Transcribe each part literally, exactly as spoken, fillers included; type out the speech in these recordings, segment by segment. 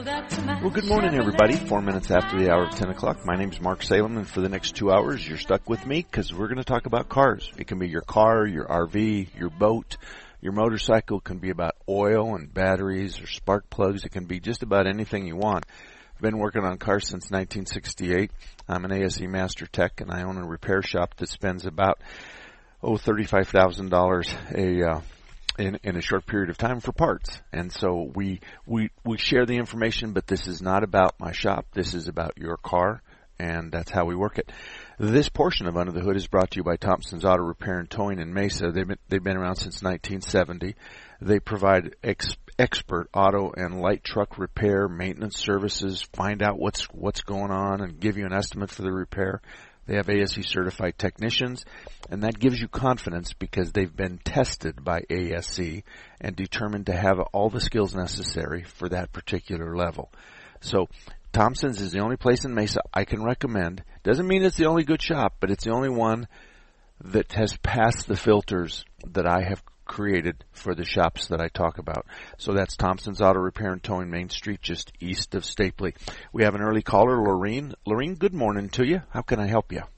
Well, good morning, everybody. Four minutes after the hour of ten o'clock. My name's Mark Salem, and for the next two hours, you're stuck with me because we're going to talk about cars. It can be your car, your R V, your boat, your motorcycle. It can be about oil and batteries or spark plugs. It can be just about anything you want. I've been working on cars since nineteen sixty-eight. I'm an A S E Master Tech, and I own a repair shop that spends about, oh, thirty-five thousand dollars a uh In, in a short period of time for parts. And so we, we, we share the information, but this is not about my shop. This is about your car, and that's how we work it. This portion of Under the Hood is brought to you by Thompson's Auto Repair and Towing in Mesa. They've been, they've been around since nineteen seventy. They provide ex, expert auto and light truck repair, maintenance services, find out what's, what's going on and give you an estimate for the repair. They have A S E certified technicians, and that gives you confidence because they've been tested by A S E and determined to have all the skills necessary for that particular level. So Thompson's is the only place in Mesa I can recommend. Doesn't mean it's the only good shop, but it's the only one that has passed the filters that I have created for the shops that I talk about. So that's Thompson's Auto Repair and Towing, Main Street, just east of Stapley. We have an early caller, Lorene. Lorene, good morning to you. How can I help you?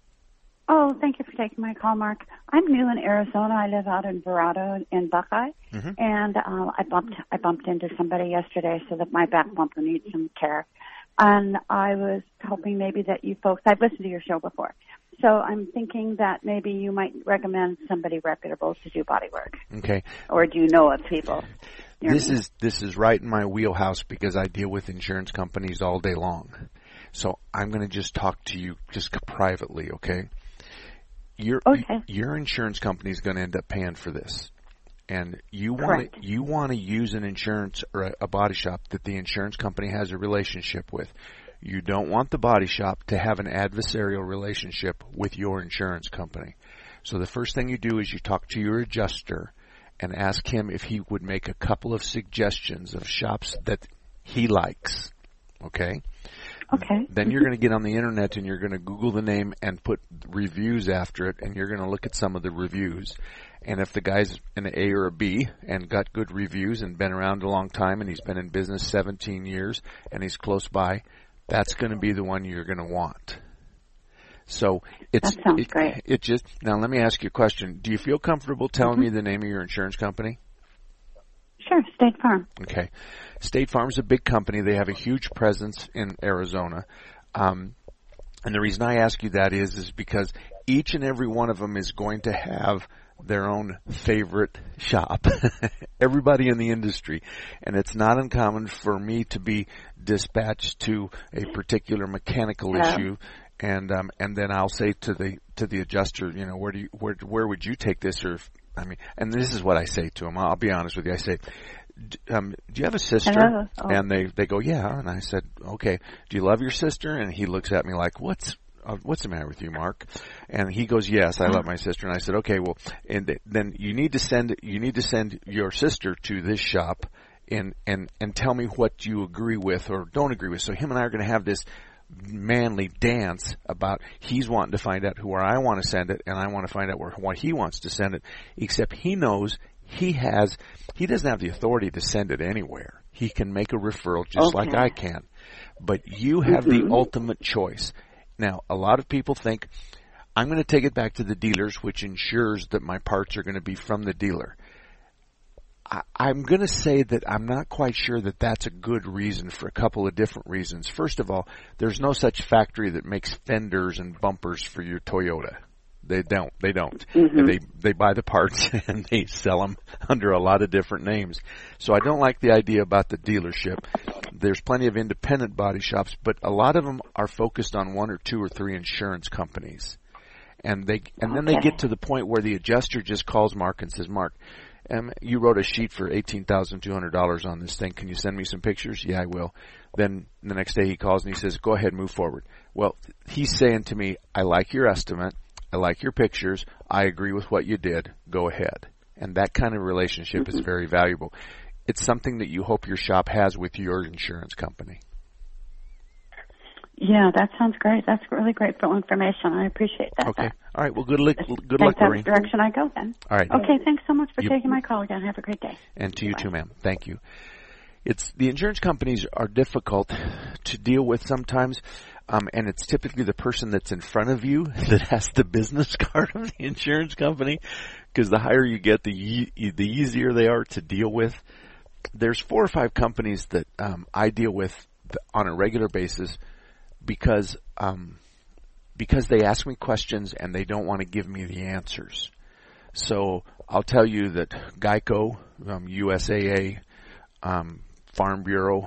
Oh, thank you for taking my call, Mark. I'm new in Arizona. I live out in Verrado in Buckeye, mm-hmm. and uh, I bumped I bumped into somebody yesterday, so that my back bumper needs some care. And I was hoping maybe that you folks, I've listened to your show before, so I'm thinking that maybe you might recommend somebody reputable to do body work. Okay. Or do you know of people? This is this is right in my wheelhouse because I deal with insurance companies all day long. So I'm going to just talk to you just privately, okay? Your okay. your insurance company is going to end up paying for this. And you want to, you want to use an insurance or a, a body shop that the insurance company has a relationship with. You don't want the body shop to have an adversarial relationship with your insurance company. So the first thing you do is you talk to your adjuster and ask him if he would make a couple of suggestions of shops that he likes. Okay? Okay. Then you're going to get on the internet and you're going to Google the name and put reviews after it, and you're going to look at some of the reviews. And if the guy's an A or a B and got good reviews and been around a long time and he's been in business seventeen years and he's close by, that's going to be the one you're going to want. So it's that sounds it, great. It just now let me ask you a question. Do you feel comfortable telling mm-hmm. me the name of your insurance company? Sure, State Farm. Okay. State Farm's a big company. They have a huge presence in Arizona. Um, and the reason I ask you that is, is because each and every one of them is going to have their own favorite shop. Everybody in the industry. And it's not uncommon for me to be dispatched to a particular mechanical yeah. issue. And, um, and then I'll say to the, to the adjuster, you know, where do you, where, where would you take this? Or, if, I mean, and this is what I say to them. I'll be honest with you. I say, um, do you have a sister? Hello. Oh. And they, they go, yeah. And I said, okay, do you love your sister? And he looks at me like, what's, uh, what's the matter with you, Mark? And he goes, yes, I love my sister. And I said, okay, well, and th- then you need to send, you need to send your sister to this shop and, and, and tell me what you agree with or don't agree with. So him and I are going to have this manly dance about he's wanting to find out where I want to send it and I want to find out where what he wants to send it, except he knows he has he doesn't have the authority to send it anywhere. He can make a referral just okay. like I can, but you have mm-hmm. the ultimate choice. Now a lot of people think I'm going to take it back to the dealers, which ensures that my parts are going to be from the dealer. I, I'm going to say that I'm not quite sure that that's a good reason for a couple of different reasons. First of all, there's no such factory that makes fenders and bumpers for your Toyota. They don't. They don't. Mm-hmm. They they buy the parts and they sell them under a lot of different names. So I don't like the idea about the dealership. There's plenty of independent body shops, but a lot of them are focused on one or two or three insurance companies. And they and then okay. they get to the point where the adjuster just calls Mark and says, Mark, Um, you wrote a sheet for eighteen thousand two hundred dollars on this thing. Can you send me some pictures? Yeah, I will. Then the next day he calls and he says, go ahead, move forward. Well, he's saying to me, I like your estimate. I like your pictures. I agree with what you did. Go ahead. And that kind of relationship mm-hmm. is very valuable. It's something that you hope your shop has with your insurance company. Yeah, that sounds great. That's really great information. I appreciate that. Okay. All right. Well, good luck. Good luck, Lorene. That's the direction I go then. All right. Okay. Thanks so much for you, taking my call again. Have a great day. And to you Bye. too, ma'am. Thank you. it's the insurance companies are difficult to deal with sometimes, um, and it's typically the person that's in front of you that has the business card of the insurance company, because the higher you get, the e- the easier they are to deal with. There's four or five companies that um, I deal with on a regular basis because um, because they ask me questions and they don't want to give me the answers. So I'll tell you that Geico, um, U S A A, um, Farm Bureau,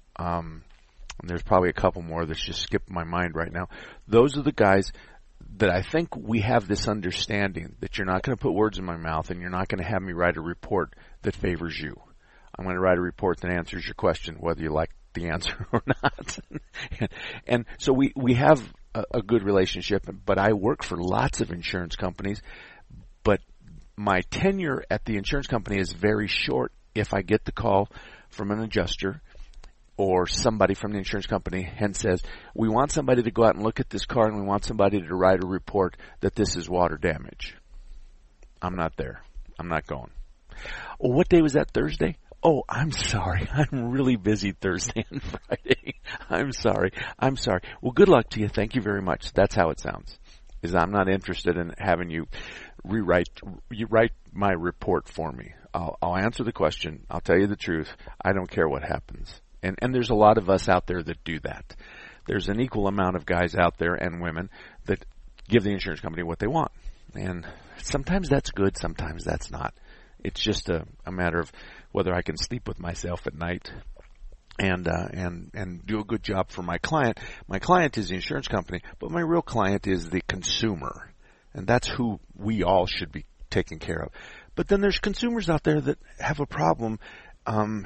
um, and there's probably a couple more that's just skipped my mind right now. Those are the guys that I think we have this understanding that you're not going to put words in my mouth and you're not going to have me write a report that favors you. I'm going to write a report that answers your question, whether you like the answer or not. and, and so we, we have a, a good relationship, but I work for lots of insurance companies, but my tenure at the insurance company is very short if I get the call from an adjuster or somebody from the insurance company and says, we want somebody to go out and look at this car and we want somebody to write a report that this is water damage. I'm not there. I'm not going. Oh, what day was that, Thursday? Oh, I'm sorry. I'm really busy Thursday and Friday. I'm sorry. I'm sorry. Well, good luck to you. Thank you very much. That's how it sounds. Is I'm not interested in having you rewrite, you write my report for me. I'll, I'll answer the question. I'll tell you the truth. I don't care what happens. And, and there's a lot of us out there that do that. There's an equal amount of guys out there and women that give the insurance company what they want. And sometimes that's good. Sometimes that's not. It's just a, a matter of whether I can sleep with myself at night and uh, and and do a good job for my client. My client is the insurance company, but my real client is the consumer, and that's who we all should be taking care of. But then there's consumers out there that have a problem, um,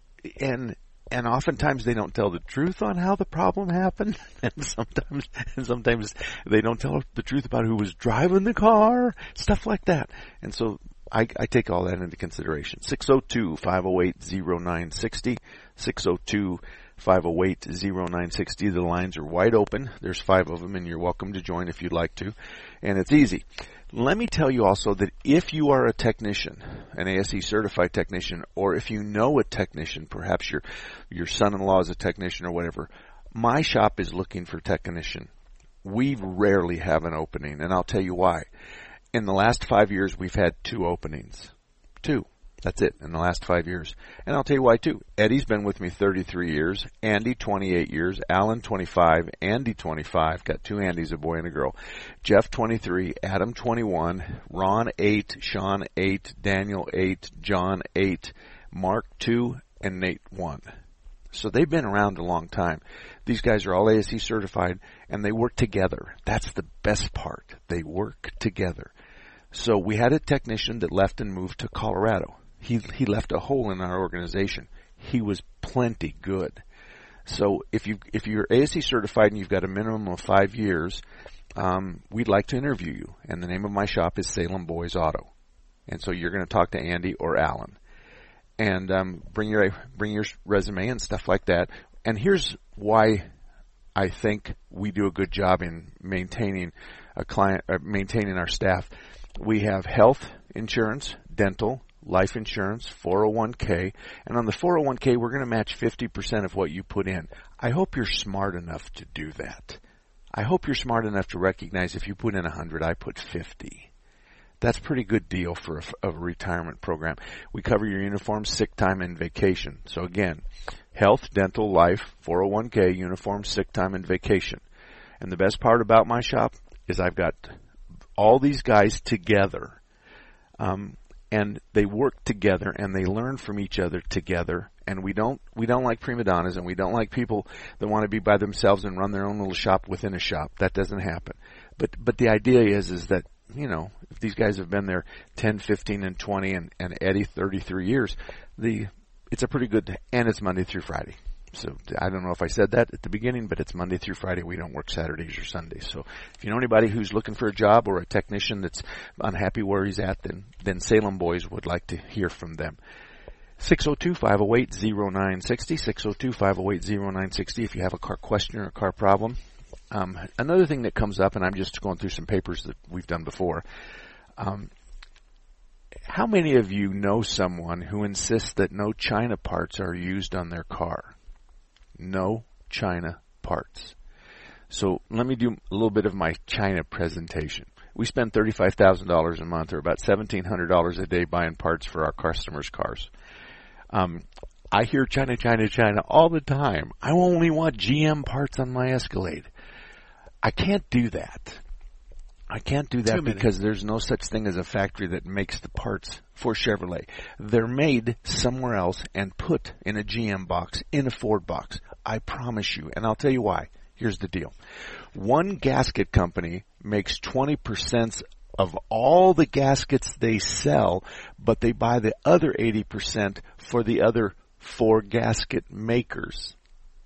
and and oftentimes they don't tell the truth on how the problem happened, and sometimes and sometimes they don't tell the truth about who was driving the car, stuff like that, and so. I, I take all that into consideration. six oh two, five oh eight, oh nine six oh, six oh two, five oh eight, oh nine six oh. The lines are wide open. There's five of them, and you're welcome to join if you'd like to. And it's easy. Let me tell you also that if you are a technician, an A S E certified technician, or if you know a technician, perhaps your your son-in-law is a technician or whatever, my shop is looking for technician. We rarely have an opening, and I'll tell you why. In the last five years, we've had two openings. Two. That's it, in the last five years. And I'll tell you why, too. Eddie's been with me thirty-three years, Andy twenty-eight years, Alan twenty-five, Andy twenty-five, got two Andys, a boy and a girl, Jeff twenty-three, Adam twenty-one, Ron eight, Sean eight, Daniel eight, John eight, Mark two, and Nate one. So they've been around a long time. These guys are all A S E certified, and they work together. That's the best part. They work together. So we had a technician that left and moved to Colorado. He he left a hole in our organization. He was plenty good. So if you if you're A S E certified and you've got a minimum of five years, um, we'd like to interview you. And the name of my shop is Salem Boys Auto. And so you're going to talk to Andy or Alan, and um, bring your bring your resume and stuff like that. And here's why I think we do a good job in maintaining a client, uh, maintaining our staff. We have health insurance, dental, life insurance, four oh one k, and on the four oh one k, we're going to match fifty percent of what you put in. I hope you're smart enough to do that. I hope you're smart enough to recognize if you put in one hundred, I put fifty. That's a pretty good deal for a, a retirement program. We cover your uniform, sick time, and vacation. So again, health, dental, life, four oh one k, uniform, sick time, and vacation. And the best part about my shop is I've got all these guys together, um, and they work together, and they learn from each other together. And we don't we don't like prima donnas, and we don't like people that want to be by themselves and run their own little shop within a shop. That doesn't happen. But but the idea is is that, you know, if these guys have been there ten, fifteen, and twenty, and, and Eddie thirty-three years, the it's a pretty good, and it's Monday through Friday. So I don't know if I said that at the beginning, but it's Monday through Friday. We don't work Saturdays or Sundays. So if you know anybody who's looking for a job or a technician that's unhappy where he's at, then, then Salem Boys would like to hear from them. six oh two, five oh eight, oh nine six oh, six oh two, five oh eight, oh nine six oh if you have a car question or a car problem. Um, another thing that comes up, and I'm just going through some papers that we've done before, um, how many of you know someone who insists that no China parts are used on their car? No China parts. So let me do a little bit of my China presentation. We spend thirty-five thousand dollars a month, or about seventeen hundred dollars a day, buying parts for our customers' cars. Um, I hear China, China, China all the time. I only want G M parts on my Escalade. I can't do that. I can't do that because there's no such thing as a factory that makes the parts for Chevrolet. They're made somewhere else and put in a G M box, in a Ford box. I promise you. And I'll tell you why. Here's the deal. One gasket company makes twenty percent of all the gaskets they sell, but they buy the other eighty percent for the other four gasket makers.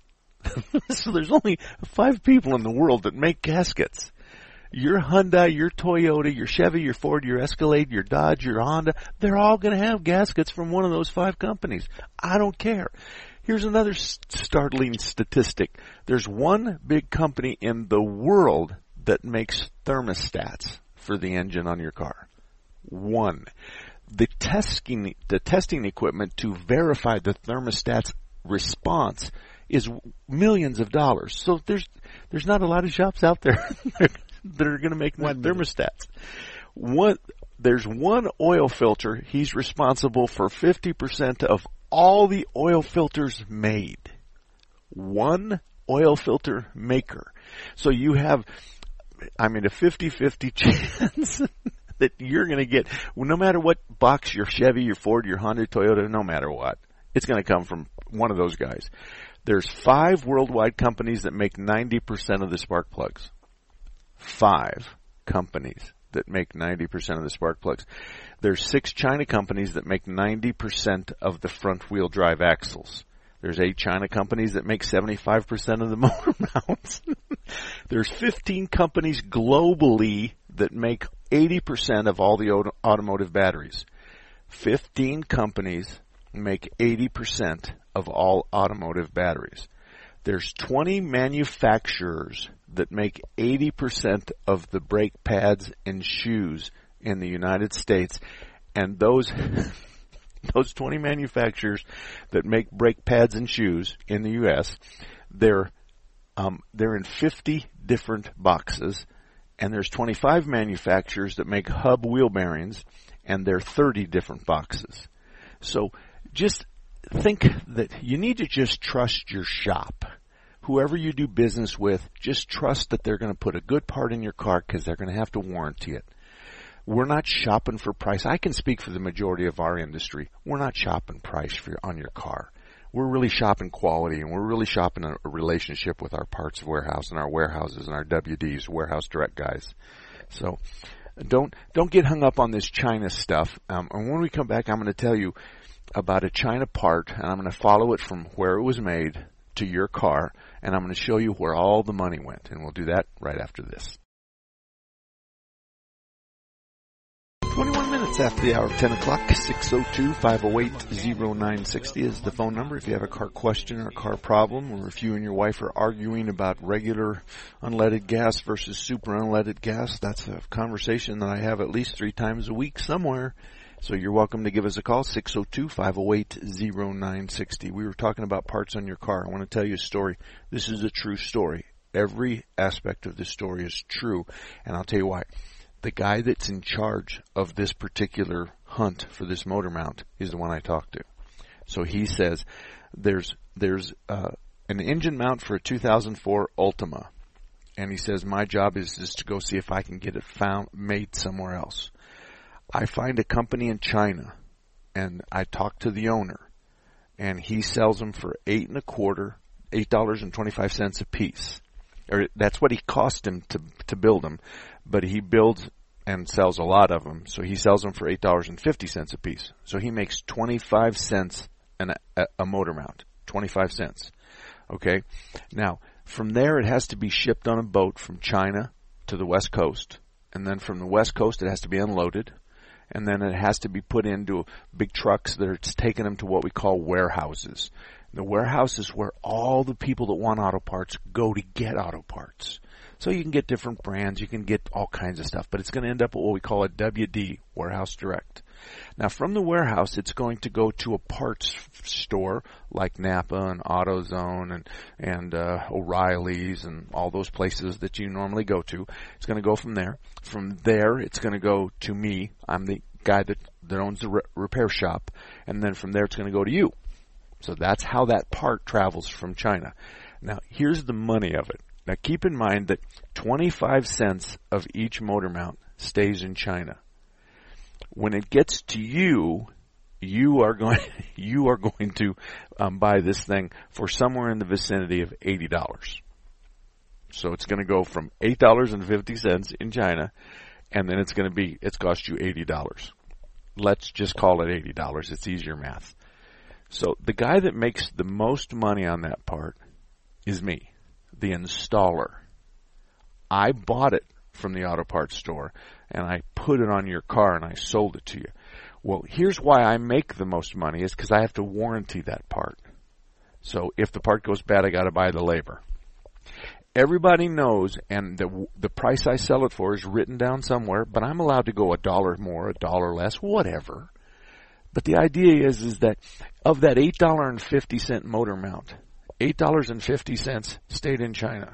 So there's only five people in the world that make gaskets. Your Hyundai, your Toyota, your Chevy, your Ford, your Escalade, your Dodge, your Honda, they're all going to have gaskets from one of those five companies. I don't care. Here's another startling statistic. There's one big company in the world that makes thermostats for the engine on your car. One. The testing, the testing equipment to verify the thermostat's response is millions of dollars. So there's there's not a lot of shops out there that are going to make one thermostats. One, there's one oil filter. He's responsible for fifty percent of all the oil filters made. One oil filter maker. So you have, I mean, a fifty-fifty chance that you're going to get, no matter what box your Chevy, your Ford, your Honda, Toyota, no matter what, it's going to come from one of those guys. There's five worldwide companies that make ninety percent of the spark plugs. Five companies that make ninety percent of the spark plugs. There's six China companies that make ninety percent of the front wheel drive axles. There's eight China companies that make seventy-five percent of the motor mounts. There's fifteen companies globally that make eighty percent of all the auto- automotive batteries. fifteen companies make eighty percent of all automotive batteries. There's twenty manufacturers that make eighty percent of the brake pads and shoes in the United States. And those those twenty manufacturers that make brake pads and shoes in the U S, they're um, they're in fifty different boxes. And there's twenty-five manufacturers that make hub wheel bearings, and they're thirty different boxes. So just think that you need to just trust your shop. Whoever you do business with, just trust that they're going to put a good part in your car because they're going to have to warranty it. We're not shopping for price. I can speak for the majority of our industry. We're not shopping price for on your car. We're really shopping quality, and we're really shopping a, a relationship with our parts warehouse and our warehouses and our W Ds, warehouse direct guys. So don't don't get hung up on this China stuff. Um, and when we come back, I'm going to tell you about a China part, and I'm going to follow it from where it was made to your car, and I'm going to show you where all the money went, and we'll do that right after this. twenty-one minutes after the hour of ten o'clock, six oh two, five oh eight, oh nine six oh is the phone number. If you have a car question or a car problem, or if you and your wife are arguing about regular unleaded gas versus super unleaded gas, that's a conversation that I have at least three times a week somewhere. So you're welcome to give us a call, six oh two, five oh eight, oh nine six oh. We were talking about parts on your car. I want to tell you a story. This is a true story. Every aspect of this story is true, and I'll tell you why. The guy that's in charge of this particular hunt for this motor mount is the one I talked to. So he says there's there's uh, an engine mount for a two thousand four Ultima, and he says my job is just to go see if I can get it found made somewhere else. I find a company in China, and I talk to the owner, and he sells them for eight and a quarter, eight dollars and twenty-five cents a piece. Or that's what he cost him to to build them, but he builds and sells a lot of them, so he sells them for eight dollars and fifty cents a piece. So he makes twenty-five cents an, a, a motor mount, twenty-five cents. Okay, now from there it has to be shipped on a boat from China to the West Coast, and then from the West Coast it has to be unloaded. And then it has to be put into big trucks that are taking them to what we call warehouses. The warehouse is where all the people that want auto parts go to get auto parts. So you can get different brands, you can get all kinds of stuff, but it's going to end up at what we call a W D, Warehouse Direct. Now, from the warehouse, it's going to go to a parts store like Napa and AutoZone and, and uh, O'Reilly's and all those places that you normally go to. It's going to go from there. From there, it's going to go to me. I'm the guy that, that owns the re- repair shop. And then from there, it's going to go to you. So that's how that part travels from China. Now, here's the money of it. Now, keep in mind that twenty-five cents of each motor mount stays in China. When it gets to you, you are going you are going to um, buy this thing for somewhere in the vicinity of eighty dollars. So it's going to go from eight dollars and fifty cents in China, and then it's going to be it's cost you eighty dollars. Let's just call it eighty dollars. It's easier math. So the guy that makes the most money on that part is me, the installer. I bought it from the auto parts store, and I put it on your car, and I sold it to you. Well, here's why I make the most money is because I have to warranty that part. So if the part goes bad, I got to buy the labor. Everybody knows, and the the price I sell it for is written down somewhere, but I'm allowed to go a dollar more, a dollar less, whatever. But the idea is, is that of that eight dollars and fifty cents motor mount, eight dollars and fifty cents stayed in China.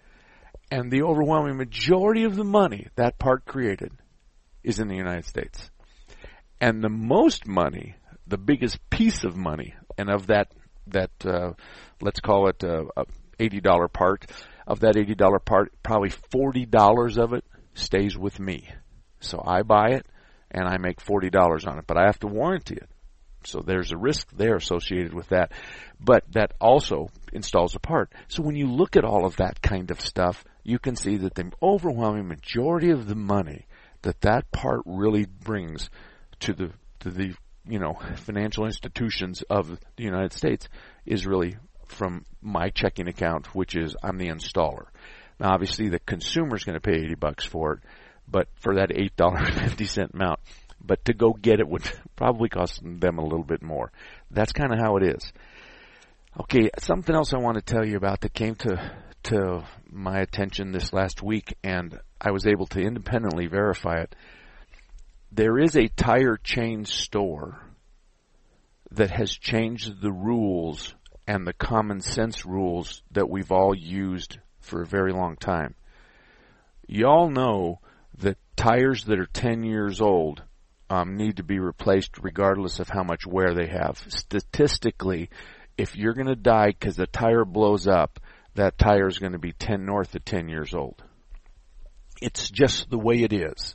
And the overwhelming majority of the money that part created is in the United States. And the most money, the biggest piece of money, and of that, that uh, let's call it a, a eighty dollars part, of that eighty dollars part, probably forty dollars of it stays with me. So I buy it, and I make forty dollars on it, but I have to warranty it. So there's a risk there associated with that. But that also installs a part. So when you look at all of that kind of stuff, you can see that the overwhelming majority of the money that that part really brings to the to the you know financial institutions of the United States is really from my checking account, which is I'm the installer. Now, obviously, the consumer's going to pay eighty bucks for it, but for that eight dollars and fifty cents amount. But to go get it would probably cost them a little bit more. That's kind of how it is. Okay, something else I want to tell you about that came to to my attention this last week, and I was able to independently verify it. There is a tire chain store that has changed the rules and the common sense rules that we've all used for a very long time. Y'all know that tires that are ten years old um, need to be replaced regardless of how much wear they have. Statistically, if you're going to die because the tire blows up, that tire is going to be ten north of ten years old. It's just the way it is.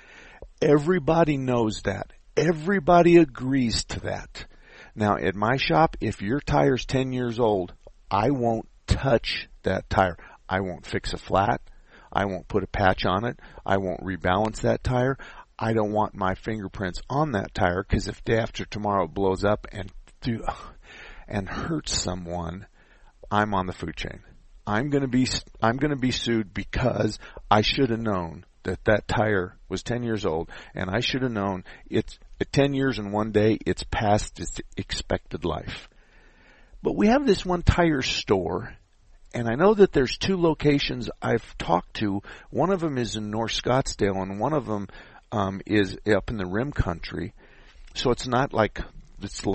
Everybody knows that. Everybody agrees to that. Now, at my shop, if your tire's ten years old, I won't touch that tire. I won't fix a flat. I won't put a patch on it. I won't rebalance that tire. I don't want my fingerprints on that tire because if day after tomorrow it blows up and do, and hurts someone, I'm on the food chain. I'm going to be I'm going to be sued because I should have known that that tire was ten years old, and I should have known it's at ten years and one day it's past its expected life. But we have this one tire store, and I know that there's two locations I've talked to. One of them is in North Scottsdale, and one of them um, is up in the Rim Country. So it's not like it's.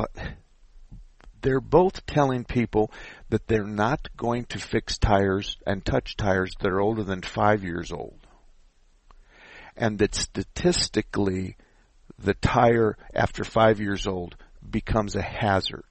They're both telling people that they're not going to fix tires and touch tires that are older than five years old. And that statistically, the tire after five years old becomes a hazard.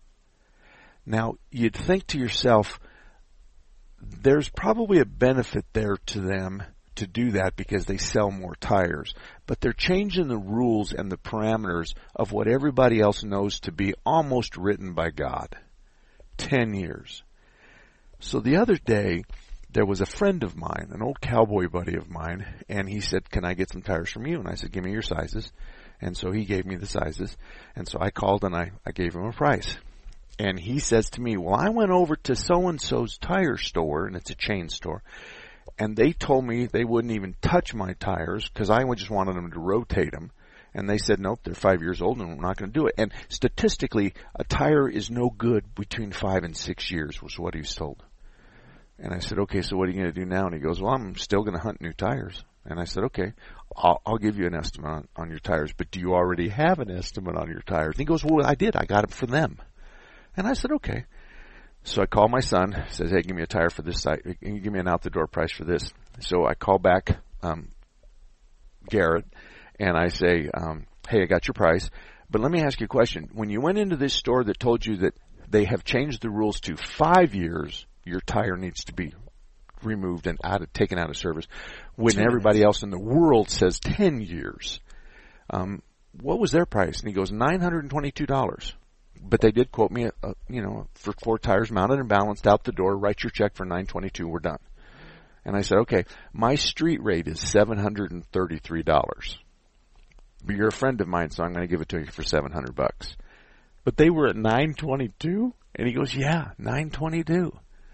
Now, you'd think to yourself, there's probably a benefit there to them to do that because they sell more tires. But they're changing the rules and the parameters of what everybody else knows to be almost written by God. Ten years. So the other day, there was a friend of mine, an old cowboy buddy of mine, and he said, can I get some tires from you? And I said, give me your sizes. And so he gave me the sizes. And so I called and I, I gave him a price. And he says to me, well, I went over to so-and-so's tire store, and it's a chain store, and they told me they wouldn't even touch my tires because I just wanted them to rotate them. And they said, nope, they're five years old and we're not going to do it. And statistically, a tire is no good between five and six years was what he was told. And I said, okay, so what are you going to do now? And he goes, well, I'm still going to hunt new tires. And I said, okay, I'll, I'll give you an estimate on, on your tires, but do you already have an estimate on your tires? And he goes, well, I did. I got it from them. And I said, okay. So I call my son, says, hey, give me a tire for this site. Can you give me an out-the-door price for this? So I call back um, Garrett, and I say, um, hey, I got your price. But let me ask you a question. When you went into this store that told you that they have changed the rules to five years, your tire needs to be removed and out of, taken out of service, when everybody else in the world says ten years, um, what was their price? And he goes, nine hundred twenty-two dollars. But they did quote me, a, a, you know, for four tires mounted and balanced out the door, write your check for nine twenty-two, we're done. And I said, okay, my street rate is seven hundred thirty-three dollars. But you're a friend of mine, so I'm going to give it to you for seven hundred bucks. But they were at nine twenty-two? And he goes, yeah, nine twenty-two.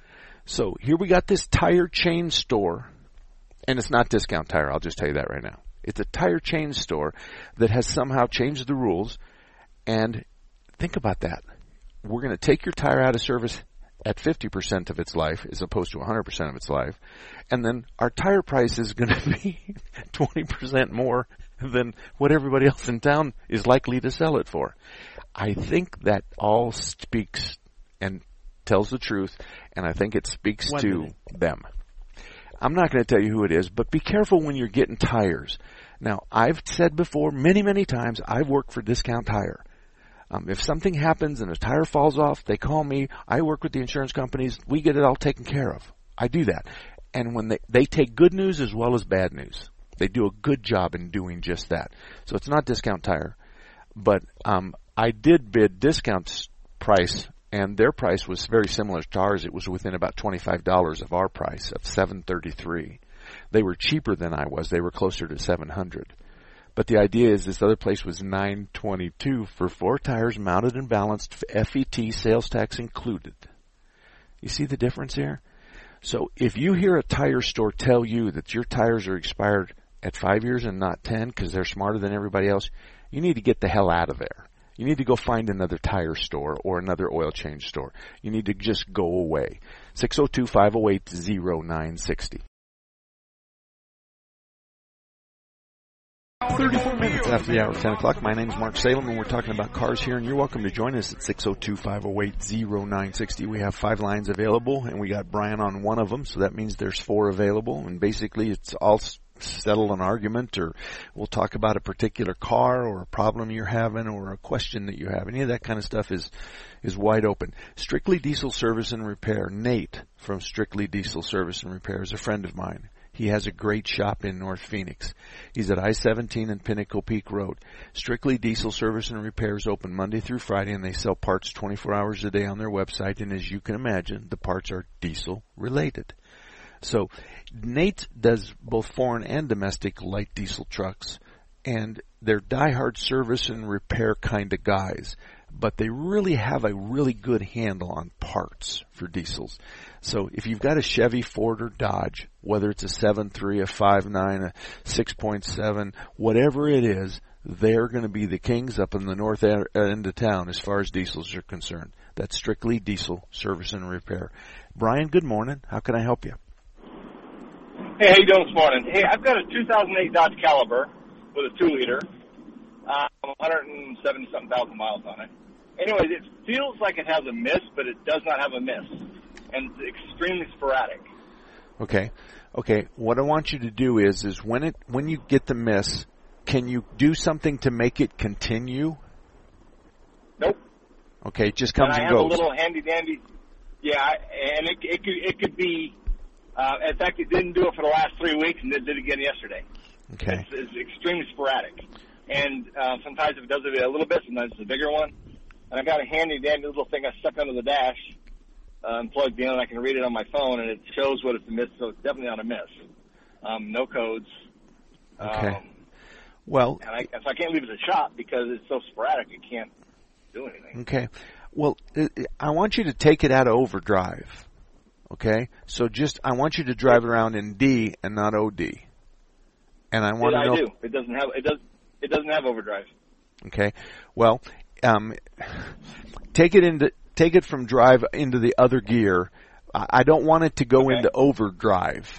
So here we got this tire chain store, and it's not Discount Tire, I'll just tell you that right now. It's a tire chain store that has somehow changed the rules, and think about that. We're going to take your tire out of service at fifty percent of its life as opposed to one hundred percent of its life, and then our tire price is going to be twenty percent more than what everybody else in town is likely to sell it for. I think that all speaks and tells the truth, and I think it speaks One to minute. them. I'm not going to tell you who it is, but be careful when you're getting tires. Now, I've said before many, many times, I've worked for Discount Tire. Um, if something happens and a tire falls off, they call me. I work with the insurance companies. We get it all taken care of. I do that. And when they, they take good news as well as bad news. They do a good job in doing just that. So it's not Discount Tire. But um, I did bid Discount's price, and their price was very similar to ours. It was within about twenty-five dollars of our price of seven thirty-three. They were cheaper than I was. They were closer to seven hundred. But the idea is this other place was nine twenty-two for four tires mounted and balanced, F E T, sales tax included. You see the difference here? So if you hear a tire store tell you that your tires are expired at five years and not ten because they're smarter than everybody else, you need to get the hell out of there. You need to go find another tire store or another oil change store. You need to just go away. six oh two, five oh eight, oh nine six oh. thirty-four minutes after the hour of ten o'clock. My name is Mark Salem, and we're talking about cars here, and you're welcome to join us at six oh two, five oh eight, oh nine six oh. We have five lines available, and we got Brian on one of them, so that means there's four available, and basically it's all settle an argument, or we'll talk about a particular car or a problem you're having or a question that you have. Any of that kind of stuff is is wide open. Strictly Diesel Service and Repair. Nate from Strictly Diesel Service and Repair is a friend of mine. He has a great shop in North Phoenix. He's at I seventeen and Pinnacle Peak Road. Strictly Diesel Service and Repair is open Monday through Friday, and they sell parts twenty-four hours a day on their website, and as you can imagine, the parts are diesel related. So Nate does both foreign and domestic light diesel trucks, and they're diehard service and repair kind of guys, but they really have a really good handle on parts for diesels. So if you've got a Chevy, Ford, or Dodge, whether it's a seven three, a five nine, a six point seven, whatever it is, they're going to be the kings up in the north end of town as far as diesels are concerned. That's Strictly Diesel Service and Repair. Brian, good morning. How can I help you? Hey, how you doing this morning? Hey, I've got a two thousand eight Dodge Caliber with a two liter, uh, one hundred seventy something thousand miles on it. Anyways, it feels like it has a miss, but it does not have a miss, and it's extremely sporadic. Okay, okay. What I want you to do is, is when it when you get the miss, can you do something to make it continue? Nope. Okay, it just comes and, and goes. I have a little handy dandy. Yeah, and it it could it could be. Uh, in fact, it didn't do it for the last three weeks, and it did it again yesterday. Okay. It's, it's extremely sporadic, and uh, sometimes if it does it a little bit, sometimes it's a bigger one. And I got a handy dandy little thing I stuck under the dash, uh, and plugged in, and I can read it on my phone, and it shows what it's a miss. So it's definitely not a miss. Um, no codes. Okay. Um, well, and I, so I can't leave it at shop because it's so sporadic. It can't do anything. Okay. Well, I want you to take it out of overdrive. Okay, so just I want you to drive around in D and not O D, and I want yeah, to know. I do. It doesn't have it does it doesn't have overdrive. Okay, well, um, take it into take it from drive into the other gear. I don't want it to go okay. into overdrive.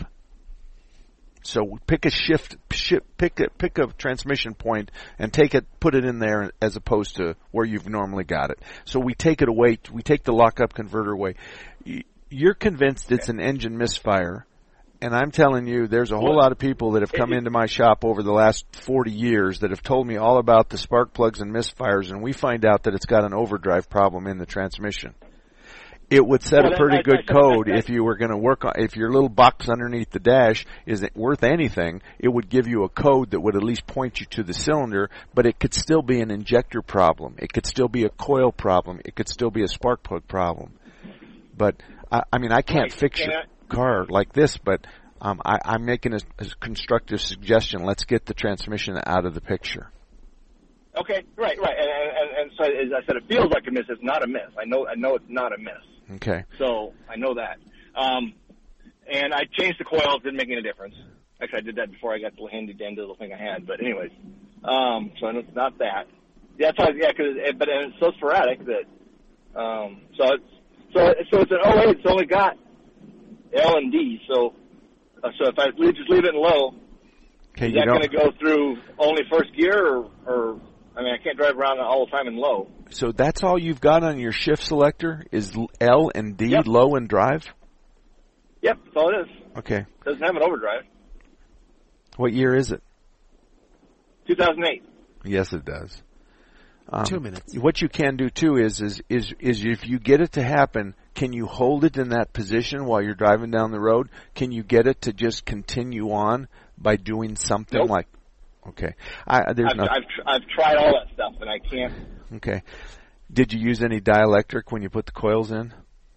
So pick a shift, shift, pick a pick a transmission point and take it, put it in there as opposed to where you've normally got it. So we take it away. We take the lockup converter away. You're convinced it's an engine misfire, and I'm telling you, there's a whole lot of people that have come into my shop over the last forty years that have told me all about the spark plugs and misfires, and we find out that it's got an overdrive problem in the transmission. It would set well, a pretty I, good I, code I, I, if you were going to work on, if your little box underneath the dash isn't worth anything, it would give you a code that would at least point you to the cylinder, but it could still be an injector problem. It could still be a coil problem. It could still be a spark plug problem. But, I, I mean, I can't right. fix your car like this, but um, I, I'm making a, a constructive suggestion. Let's get the transmission out of the picture. Okay, right, right. And, and, and so, as I said, it feels like a miss. It's not a miss. I know I know it's not a miss. Okay. So I know that. Um, and I changed the coils. Didn't make any difference. Actually, I did that before I got the handy dandy little thing I had. But anyways, um, so I know it's not that. Yeah, that's why, yeah, cause it, but it's so sporadic that. Um, so it's so so it's an oh eight. It's only got L and D. So uh, so if I leave, just leave it in low, okay, is that going to go through only first gear, or, or I mean, I can't drive around all the time in low. So that's all you've got on your shift selector is L and D, yep. low and drive? Yep, that's all it is. Okay. It doesn't have an overdrive. What year is it? two thousand eight. Yes, it does. Um, Two minutes. What you can do too is, is is is if you get it to happen, can you hold it in that position while you're driving down the road? Can you get it to just continue on by doing something nope. like? Okay, I, there's I've, nothing. I've tr- I've tried all that stuff and I can't. Okay, did you use any dielectric when you put the coils in?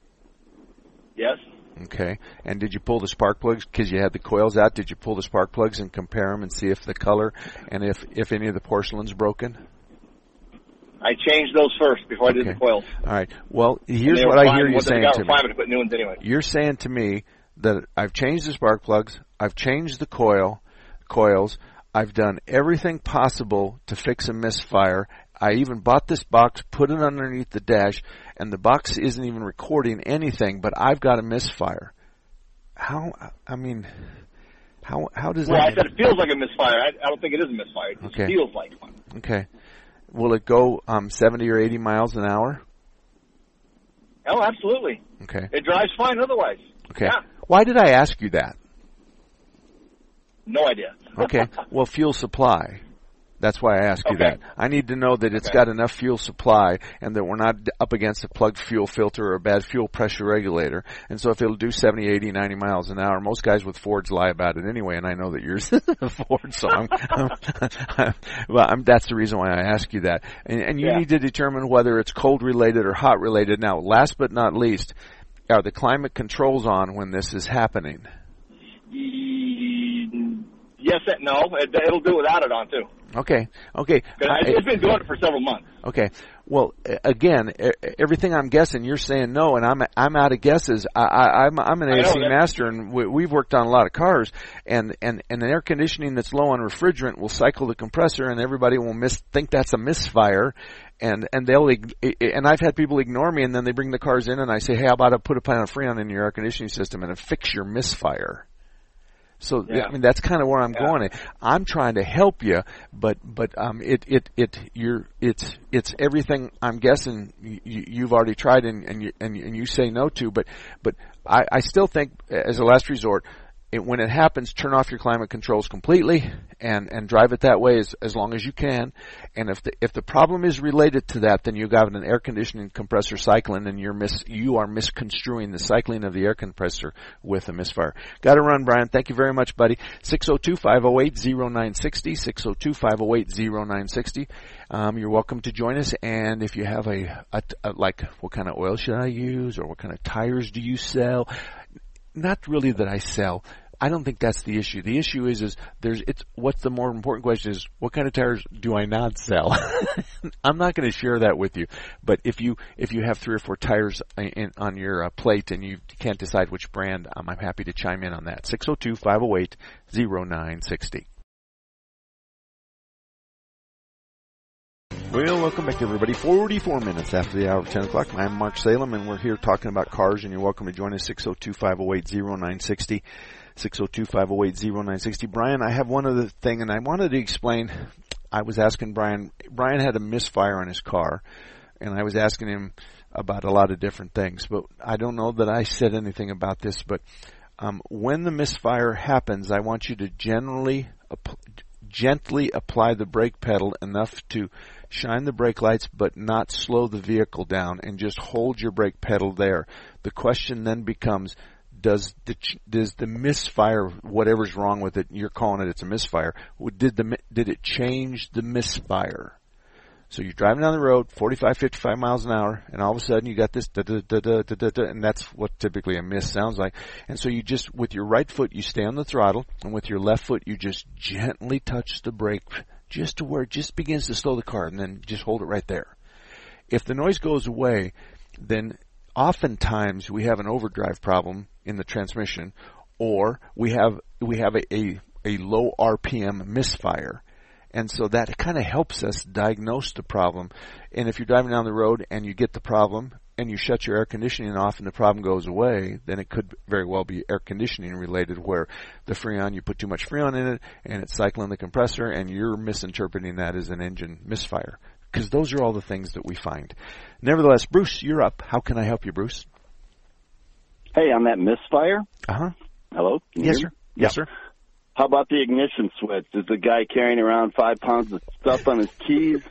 Yes. Okay, and did you pull the spark plugs because you had the coils out? Did you pull the spark plugs and compare them and see if the color and if if any of the porcelain's broken? I changed those first before I did Okay. the coils. All right. Well, here's what what I fine. hear you what saying got to me. fine, but I put new ones anyway. You're saying to me that I've changed the spark plugs, I've changed the coil, coils, I've done everything possible to fix a misfire. I even bought this box, put it underneath the dash, and the box isn't even recording anything, but I've got a misfire. How, I mean, how how does well, that... Well, I said it feels like a misfire. I, I don't think it is a misfire. It just okay. feels like one. Okay. Will it go um, seventy or eighty miles an hour? Oh, absolutely. Okay. It drives fine otherwise. Okay. Yeah. Why did I ask you that? No idea. Okay. Well, fuel supply. That's why I ask you okay. that. I need to know that it's okay. got enough fuel supply and that we're not up against a plugged fuel filter or a bad fuel pressure regulator. And so if it'll do seventy, eighty, ninety miles an hour, most guys with Fords lie about it anyway, and I know that yours is a Ford, so I'm, I'm, well, I'm, that's the reason why I ask you that. And, and you yeah. need to determine whether it's cold related or hot related. Now, last but not least, are the climate controls on when this is happening? Yes and no. It, it'll do without it on, too. Okay, okay. It's been doing it for several months. Okay. Well, again, everything I'm guessing, you're saying no, and I'm I'm out of guesses. I, I, I'm I'm an A C master, and we, we've worked on a lot of cars, and and and an air conditioning that's low on refrigerant will cycle the compressor, and everybody will miss think that's a misfire, and and they'll and I've had people ignore me, and then they bring the cars in, and I say, hey, how about I put a pan of Freon in your air conditioning system and fix your misfire. So yeah. I mean that's kind of where I'm yeah. going. I'm trying to help you, but but um it it it you're it's it's everything I'm guessing you, you've already tried and and you, and and you say no to. But but I, I still think as a last resort, it, when it happens, turn off your climate controls completely and and drive it that way as as long as you can. And if the if the problem is related to that, then you got an air conditioning compressor cycling, and you're mis you are misconstruing the cycling of the air compressor with a misfire. Got to run, Brian. Thank you very much, buddy. six oh two, five oh eight, oh nine six oh, six oh two, five oh eight, oh nine six oh. Um, you're welcome to join us. And if you have a, a, a like, what kind of oil should I use, or what kind of tires do you sell? Not really that I sell. I don't think that's the issue. The issue is, is there's, it's, what's the more important question is, what kind of tires do I not sell? I'm not going to share that with you. But if you, if you have three or four tires in, on your uh, plate and you can't decide which brand, um, I'm happy to chime in on that. six oh two, five oh eight, oh nine six oh. Well, welcome back, everybody. forty-four minutes after the hour of ten o'clock. I'm Mark Salem, and we're here talking about cars, and you're welcome to join us, six oh two, five oh eight, oh nine six oh, six oh two, five oh eight, oh nine six oh. Brian, I have one other thing, and I wanted to explain. I was asking Brian, Brian had a misfire on his car, and I was asking him about a lot of different things, but I don't know that I said anything about this, but um, when the misfire happens, I want you to generally, ap- gently apply the brake pedal enough to shine the brake lights but not slow the vehicle down, and just hold your brake pedal there. The question then becomes, does the, does the misfire, whatever's wrong with it, you're calling it it's a misfire, did the did it change the misfire? So you're driving down the road, forty-five, fifty-five miles an hour, and all of a sudden you got this da da da da da da, da, and that's what typically a miss sounds like. And so you just, with your right foot, you stay on the throttle, and with your left foot, you just gently touch the brake, just to where it just begins to slow the car, and then just hold it right there. If the noise goes away, then oftentimes we have an overdrive problem in the transmission, or we have we have a, a, a low R P M misfire. And so that kind of helps us diagnose the problem. And if you're driving down the road and you get the problem and you shut your air conditioning off and the problem goes away, then it could very well be air conditioning related, where the Freon, you put too much Freon in it and it's cycling the compressor, and you're misinterpreting that as an engine misfire. Because those are all the things that we find. Nevertheless, Bruce, you're up. How can I help you, Bruce? Hey, on that misfire. Uh-huh. Hello? Can you yes, hear me? sir. Yes, sir. How about the ignition switch? Is the guy carrying around five pounds of stuff on his keys?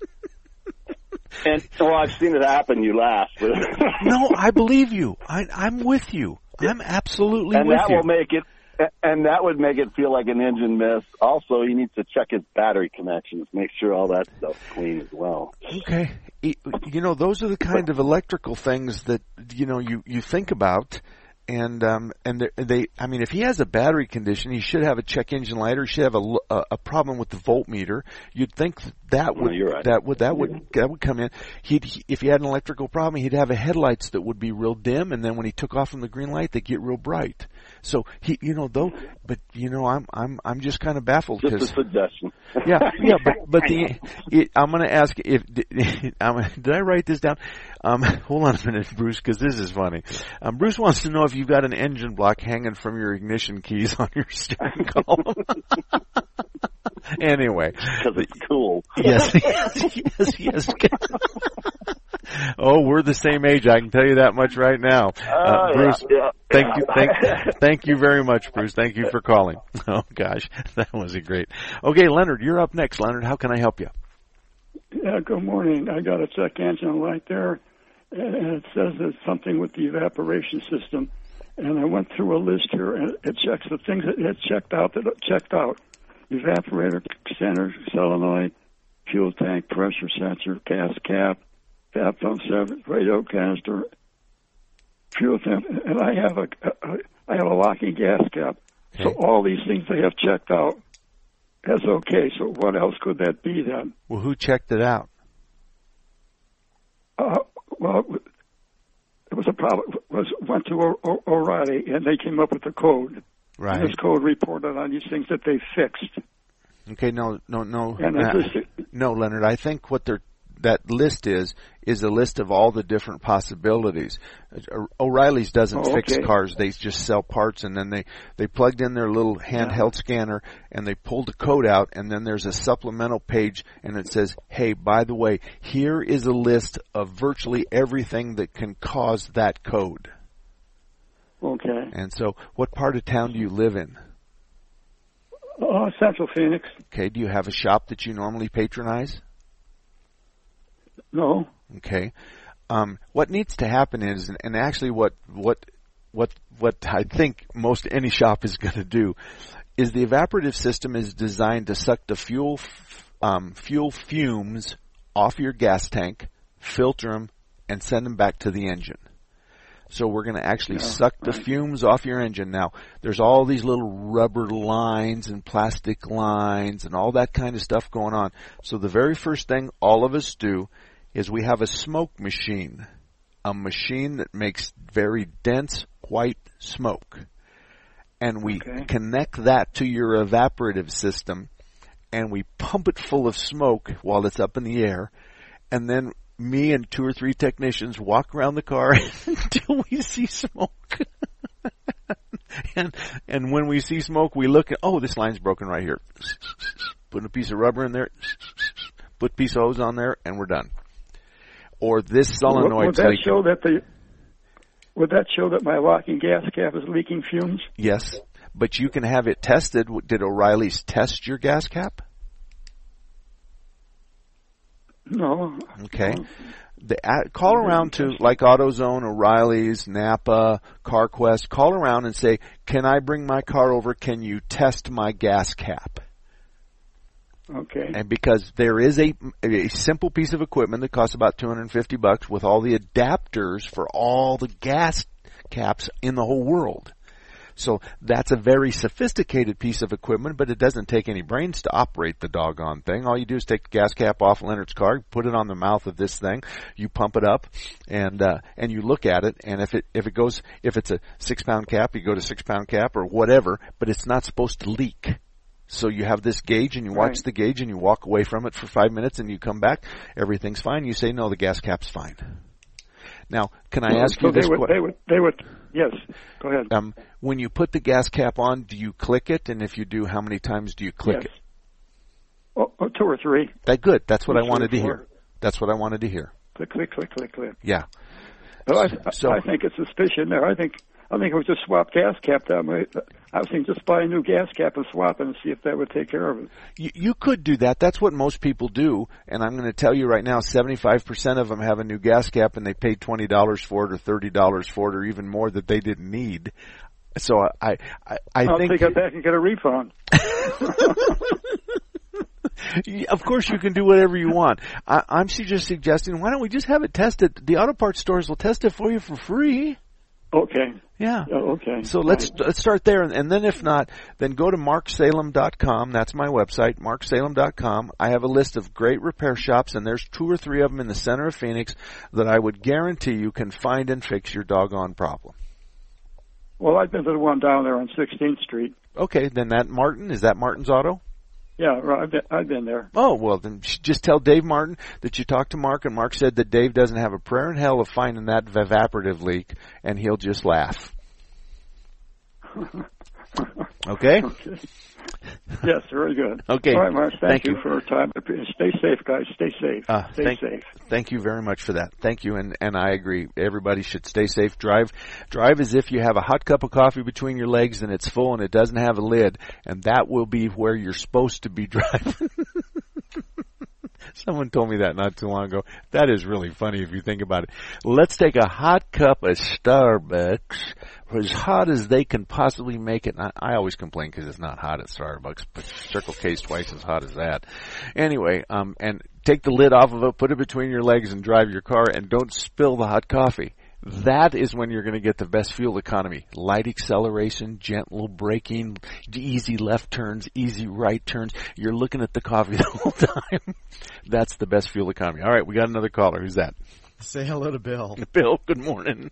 And, well, I've seen it happen. You laugh. But no, I believe you. I, I'm with you. I'm absolutely and with that you. will make it, and that would make it feel like an engine miss. Also, he needs to check his battery connections, make sure all that stuff's clean as well. Okay. You know, those are the kind of electrical things that, you know, you, you think about. And um, and they, I mean, if he has a battery condition, he should have a check engine light, or he should have a, a, a problem with the voltmeter. You'd think that would no, right. that would that would that would come in. He'd he, if he had an electrical problem, he'd have a headlights that would be real dim, and then when he took off from the green light, they get real bright. So he, you know, though, but you know, I'm I'm I'm just kind of baffled because just a suggestion. yeah, yeah, but but the it, I'm going to ask if I'm, did I write this down? Um, hold on a minute, Bruce, because this is funny. Um, Bruce wants to know if you've got an engine block hanging from your ignition keys on your steering column. Anyway, because it's cool. Yes, yes, yes, yes. Oh, we're the same age. I can tell you that much right now. Uh, uh, Bruce, yeah, yeah. thank you, thank, thank you very much, Bruce. Thank you for calling. Oh gosh, that was a great. Okay, Leonard, you're up next. Leonard, how can I help you? Yeah, good morning. I got a check engine light there, and it says there's something with the evaporation system. And I went through a list here, and it checks the things that it checked out that it checked out: evaporator, center, solenoid, fuel tank, pressure sensor, gas cap, fab pump seven, radio canister, fuel tank, and I have a, a I have a locking gas cap. Okay. So all these things they have checked out. That's okay. So what else could that be then? Well, who checked it out? Uh, well, it was a problem. Was went to o- o- O'Reilly, and they came up with a code. Right. And this code reported on these things that they fixed. Okay. No. No. No. And uh, just, no, Leonard. I think what they're that list is is a list of all the different possibilities. O'Reilly's doesn't oh, fix okay. cars; they just sell parts, and then they they plugged in their little handheld yeah. scanner, and they pulled a code out, and then there's a supplemental page, and it says, "Hey, by the way, here is a list of virtually everything that can cause that code." Okay. And so, what part of town do you live in? Uh, Central Phoenix. Okay. Do you have a shop that you normally patronize? No. Okay. Um, what needs to happen is, and actually what, what, what, what I think most any shop is going to do is the evaporative system is designed to suck the fuel, um, fuel fumes off your gas tank, filter them, and send them back to the engine. So we're going to actually yeah, suck the right. fumes off your engine. Now, there's all these little rubber lines and plastic lines and all that kind of stuff going on. So the very first thing all of us do is we have a smoke machine, a machine that makes very dense white smoke. And we okay. connect that to your evaporative system, and we pump it full of smoke while it's up in the air, and then me and two or three technicians walk around the car until we see smoke. and and when we see smoke, we look at, oh, this line's broken right here. Put a piece of rubber in there, put a piece of hose on there, and we're done. Or this solenoid. Would, would that show that the would that show that my locking gas cap is leaking fumes? Yes, but you can have it tested. Did O'Reilly's test your gas cap? No. Okay. The, uh, call around to like AutoZone, O'Reilly's, Napa, CarQuest. Call around and say, "Can I bring my car over? Can you test my gas cap?" Okay. And because there is a, a simple piece of equipment that costs about two hundred fifty bucks with all the adapters for all the gas caps in the whole world. So that's a very sophisticated piece of equipment, but it doesn't take any brains to operate the doggone thing. All you do is take the gas cap off Leonard's car, put it on the mouth of this thing, you pump it up, and uh, and you look at it, and if it if it goes, if it's a six pound cap, you go to six pound cap or whatever, but it's not supposed to leak. So you have this gauge, and you watch right. the gauge, and you walk away from it for five minutes, and you come back, everything's fine. You say, no, the gas cap's fine. Now, can I well, ask so you this question? They would, they would, yes, go ahead. Um, when you put the gas cap on, do you click it? And if you do, how many times do you click yes. it? Oh, oh, two or three. That good. That's what two, I wanted three, to hear. That's what I wanted to hear. Click, click, click, click, click. Yeah. Well, I, so, I think it's suspicion there. I think I think it was just swap gas cap that way. I was thinking just buy a new gas cap and swap it and see if that would take care of it. You, you could do that. That's what most people do. And I'm going to tell you right now, seventy-five percent of them have a new gas cap and they paid twenty dollars for it or thirty dollars for it or even more that they didn't need. So I, I, I I'll think. take it back and get a refund. Of course you can do whatever you want. I, I'm just suggesting, why don't we just have it tested? The auto parts stores will test it for you for free. Okay. Yeah. Oh, okay. So let's let's start there, and, and then if not, then go to mark salem dot com. That's my website, mark salem dot com. I have a list of great repair shops, and there's two or three of them in the center of Phoenix that I would guarantee you can find and fix your doggone problem. Well, I've been to the one down there on sixteenth Street. Okay, then that Martin, is that Martin's Auto? Yeah, right, I've been, I've been there. Oh, well, then just tell Dave Martin that you talked to Mark, and Mark said that Dave doesn't have a prayer in hell of finding that evaporative leak, and he'll just laugh. Okay? Okay. Yes, very good. Okay. All right, Mark, thank, thank you, you for your time. Stay safe, guys. Stay safe. Uh, stay thank, safe. Thank you very much for that. Thank you, and, and I agree. Everybody should stay safe. Drive drive as if you have a hot cup of coffee between your legs and it's full and it doesn't have a lid, and that will be where you're supposed to be driving. Someone told me that not too long ago. That is really funny if you think about it. Let's take a hot cup of Starbucks, as hot as they can possibly make it. I, I always complain because it's not hot at Starbucks, but Circle K's twice as hot as that. Anyway, um, and take the lid off of it, put it between your legs, and drive your car, and don't spill the hot coffee. That is when you're going to get the best fuel economy. Light acceleration, gentle braking, easy left turns, easy right turns. You're looking at the coffee the whole time. That's the best fuel economy. All right, we got another caller. Who's that? Say hello to Bill. Bill, good morning.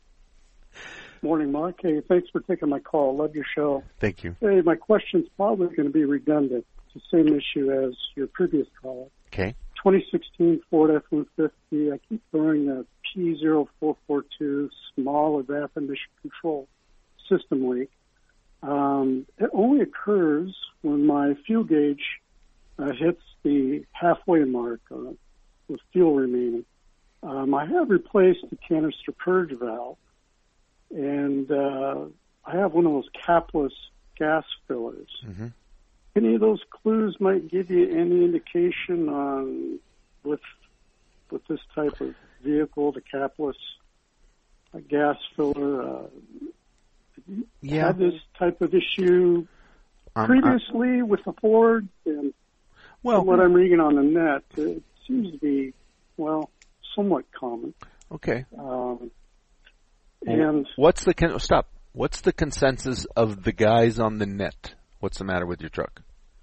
Morning, Mark. Hey, thanks for taking my call. Love your show. Thank you. Hey, my question's probably going to be redundant. It's the same issue as your previous caller. Okay. twenty sixteen Ford F one fifty. I keep throwing a P zero four four two small evap emission control system leak. Um, it only occurs when my fuel gauge uh, hits the halfway mark uh, with fuel remaining. Um, I have replaced the canister purge valve, and uh, I have one of those capless gas fillers. Mm-hmm. Any of those clues might give you any indication on with with this type of vehicle, the capless uh, gas filler. Uh, yeah. Had this type of issue um, previously I, with the Ford, and well, from what I'm reading on the net, it seems to be well somewhat common. Okay. Um, and what's the con- stop? What's the consensus of the guys on the net? What's the matter with your truck?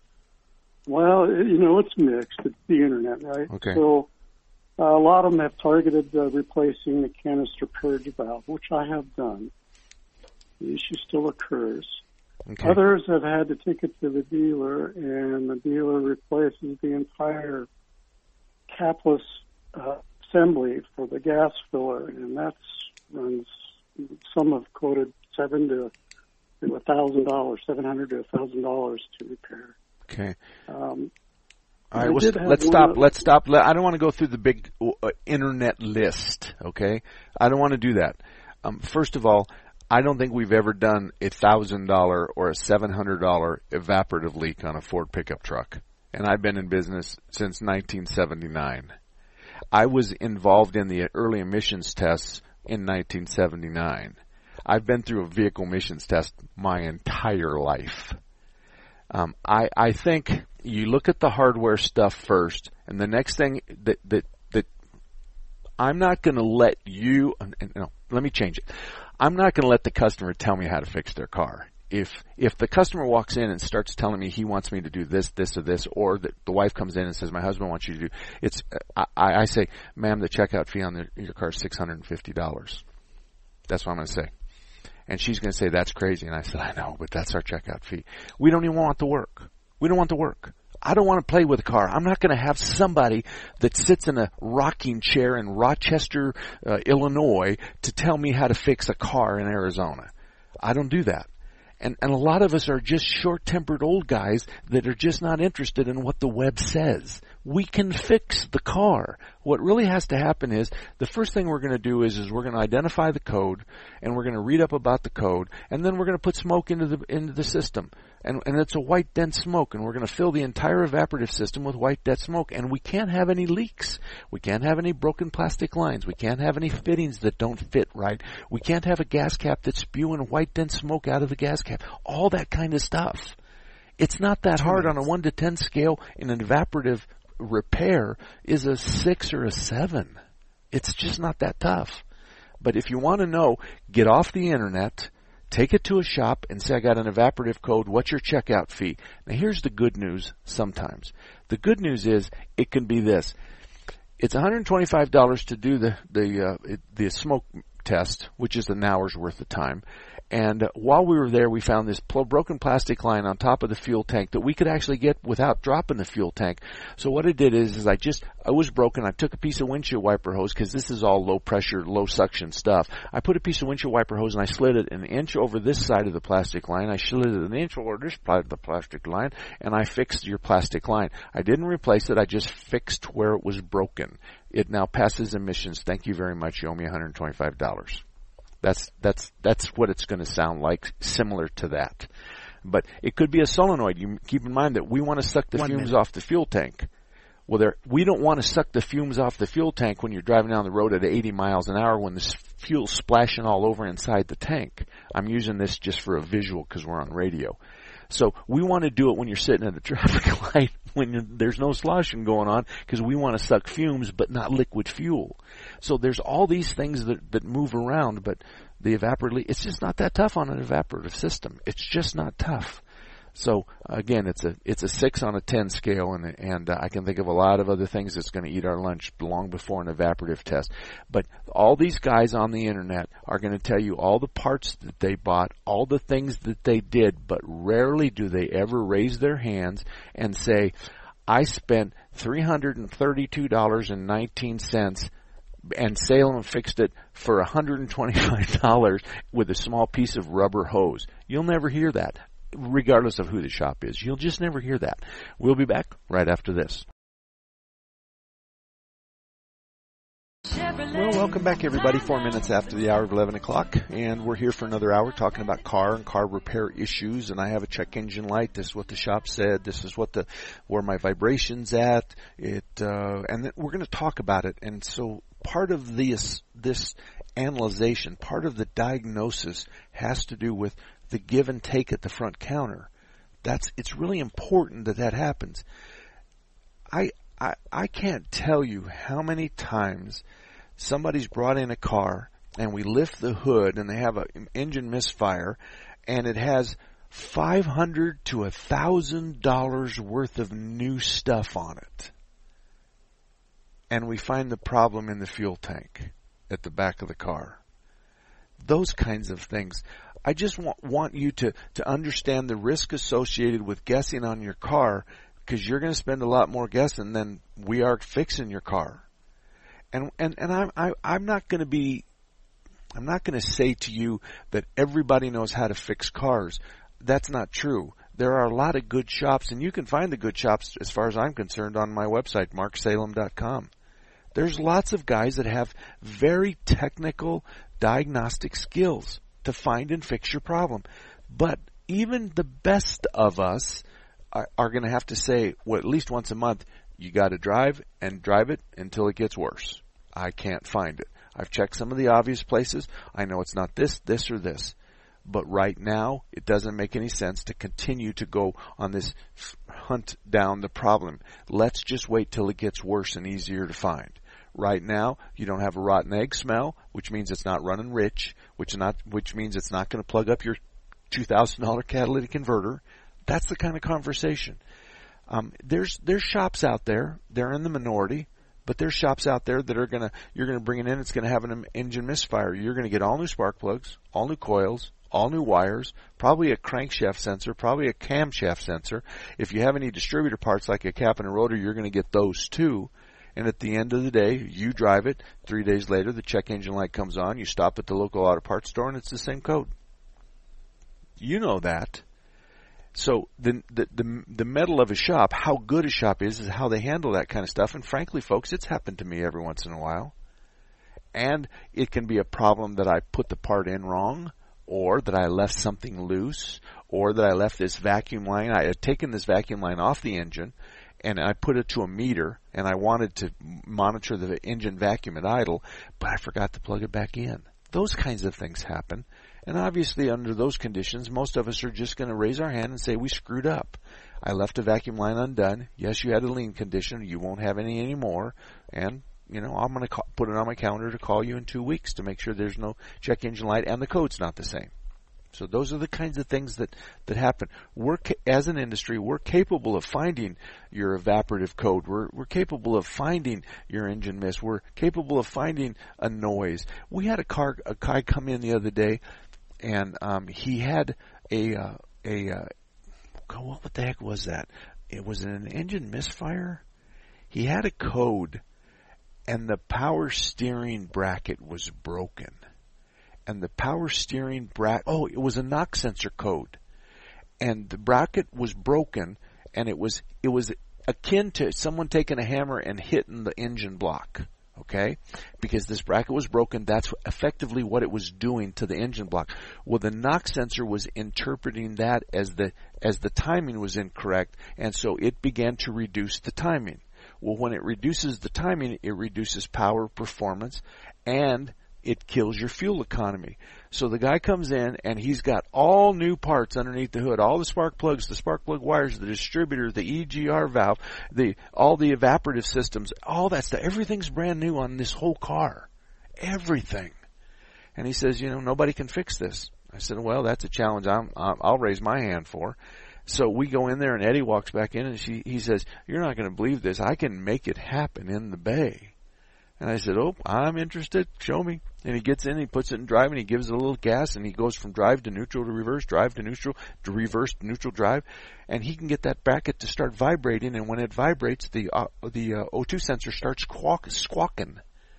Well, you know, it's mixed. It's the internet, right? Okay. So uh, a lot of them have targeted uh, replacing the canister purge valve, which I have done. The issue still occurs. Okay. Others have had to take it to the dealer, and the dealer replaces the entire capless uh, assembly for the gas filler, and that's runs. Some have quoted seven to a thousand dollars, seven hundred to a thousand dollars to repair. Okay. Um, All right. Well, st- let's stop. Of, let's stop. I don't want to go through the big uh, internet list. Okay. I don't want to do that. Um, first of all, I don't think we've ever done a thousand dollar or a seven hundred dollar evaporative leak on a Ford pickup truck, and I've been in business since nineteen seventy-nine. I was involved in the early emissions tests in nineteen seventy-nine. I've been through a vehicle emissions test my entire life. Um, I, I think you look at the hardware stuff first, and the next thing that that that I'm not going to let you. No, let me change it. I'm not going to let the customer tell me how to fix their car. If if the customer walks in and starts telling me he wants me to do this, this, or this, or that the wife comes in and says my husband wants you to do, it's I, I say, ma'am, the checkout fee on the, your car is six hundred and fifty dollars. That's what I'm going to say. And she's going to say, that's crazy. And I said, I know, but that's our checkout fee. We don't even want the work. We don't want the work. I don't want to play with a car. I'm not going to have somebody that sits in a rocking chair in Rochester, uh, Illinois, to tell me how to fix a car in Arizona. I don't do that. And, and a lot of us are just short-tempered old guys that are just not interested in what the web says. We can fix the car. What really has to happen is the first thing we're going to do is, is we're going to identify the code, and we're going to read up about the code, and then we're going to put smoke into the into the system. And, and it's a white dense smoke, and we're going to fill the entire evaporative system with white dense smoke. And we can't have any leaks. We can't have any broken plastic lines. We can't have any fittings that don't fit right. We can't have a gas cap that's spewing white dense smoke out of the gas cap. All that kind of stuff. It's not that hard on a one to ten scale in an evaporative repair is a six or a seven. It's just not that tough. But if you want to know, get off the internet, take it to a shop and say, I got an evaporative code. What's your checkout fee? Now, here's the good news sometimes. The good news is it can be this. It's one hundred twenty-five dollars to do the, the, uh, the smoke test, which is an hour's worth of time. And uh, while we were there, we found this pl- broken plastic line on top of the fuel tank that we could actually get without dropping the fuel tank. So what I did is, is I just, I was broken. I took a piece of windshield wiper hose, because this is all low pressure, low suction stuff. I put a piece of windshield wiper hose and I slid it an inch over this side of the plastic line. I slid it an inch over this side of the plastic line, and I fixed your plastic line. I didn't replace it. I just fixed where it was broken. It now passes emissions. Thank you very much. You owe me one hundred twenty-five dollars. That's that's that's what it's going to sound like, similar to that. But it could be a solenoid. You keep in mind that we want to suck the One fumes minute. off the fuel tank. Well, there, we don't want to suck the fumes off the fuel tank when you're driving down the road at eighty miles an hour when the fuel's splashing all over inside the tank. I'm using this just for a visual because we're on radio. So we want to do it when you're sitting at a traffic light when there's no sloshing going on, because we want to suck fumes but not liquid fuel. So there's all these things that, that move around, but the evaporative, it's just not that tough on an evaporative system. It's just not tough. So again, it's a it's a six on a ten scale, and and uh, I can think of a lot of other things that's going to eat our lunch long before an evaporative test. But all these guys on the internet are going to tell you all the parts that they bought, all the things that they did, but rarely do they ever raise their hands and say, I spent three hundred thirty-two dollars and nineteen cents and Salem fixed it for one hundred twenty-five dollars with a small piece of rubber hose. You'll never hear that, regardless of who the shop is. You'll just never hear that. We'll be back right after this. Well, welcome back, everybody. Four minutes after the hour of eleven o'clock, and we're here for another hour talking about car and car repair issues. And I have a check engine light. This is what the shop said. This is what the where my vibration's at. It uh, and then we're going to talk about it. And so part of this this analyzation, part of the diagnosis, has to do with the give and take at the front counter. That's it's really important that that happens. I I I can't tell you how many times somebody's brought in a car and we lift the hood and they have an engine misfire and it has five hundred to a thousand dollars worth of new stuff on it, and we find the problem in the fuel tank at the back of the car. Those kinds of things. I just want, want you to, to understand the risk associated with guessing on your car, because you're going to spend a lot more guessing than we are fixing your car. And and and I'm I, I'm not going to be, I'm not going to say to you that everybody knows how to fix cars. That's not true. There are a lot of good shops, and you can find the good shops, as far as I'm concerned, on my website, mark salem dot com. There's lots of guys that have very technical diagnostic skills to find and fix your problem. But even the best of us are, are going to have to say, well, at least once a month, you got to drive and drive it until it gets worse. I can't find it. I've checked some of the obvious places. I know it's not this, this, or this. But right now, it doesn't make any sense to continue to go on this hunt down the problem. Let's just wait till it gets worse and easier to find. Right now, you don't have a rotten egg smell, which means it's not running rich, which not which means it's not going to plug up your two thousand dollars catalytic converter. That's the kind of conversation. Um, there's there's shops out there. They're in the minority, but there's shops out there that are gonna you're gonna bring it in. It's going to have an engine misfire. You're going to get all new spark plugs, all new coils, all new wires, probably a crankshaft sensor, probably a camshaft sensor. If you have any distributor parts like a cap and a rotor, you're going to get those too. And at the end of the day, you drive it. Three days later, the check engine light comes on. You stop at the local auto parts store, and it's the same code. You know that. So the the the, the metal of a shop, how good a shop is, is how they handle that kind of stuff. And frankly, folks, it's happened to me every once in a while. And it can be a problem that I put the part in wrong, or that I left something loose, or that I left this vacuum line. I had taken this vacuum line off the engine, and I put it to a meter, and I wanted to monitor the engine vacuum at idle, but I forgot to plug it back in. Those kinds of things happen. And obviously, under those conditions, most of us are just going to raise our hand and say, we screwed up. I left a vacuum line undone. Yes, you had a lean condition. You won't have any anymore. And, you know, I'm going to put it on my calendar to call you in two weeks to make sure there's no check engine light and the code's not the same. So those are the kinds of things that, that happen. We're, as an industry, we're capable of finding your evaporative code. We're, we're capable of finding your engine miss. We're capable of finding a noise. We had a car, a guy come in the other day, and um, he had a, uh, a, uh, what the heck was that? It was an engine misfire. He had a code, and the power steering bracket was broken. And the power steering bracket, oh, it was a knock sensor code. And the bracket was broken, and it was, it was akin to someone taking a hammer and hitting the engine block. Okay? Because this bracket was broken, that's effectively what it was doing to the engine block. Well, the knock sensor was interpreting that as the, as the timing was incorrect, and so it began to reduce the timing. Well, when it reduces the timing, it reduces power, performance, and it kills your fuel economy. So the guy comes in and he's got all new parts underneath the hood, all the spark plugs, the spark plug wires, the distributor, the E G R valve, the all the evaporative systems, all that stuff. Everything's brand new on this whole car. Everything. And he says, you know, nobody can fix this. I said, well, that's a challenge I'm, I'll raise my hand for. So we go in there and Eddie walks back in and she, he says, you're not going to believe this. I can make it happen in the bay. And I said, oh, I'm interested. Show me. And he gets in, he puts it in drive, and he gives it a little gas, and he goes from drive to neutral to reverse, drive to neutral, to reverse to neutral drive. And he can get that bracket to start vibrating, and when it vibrates, the uh, the uh, O two sensor starts squawk, squawking.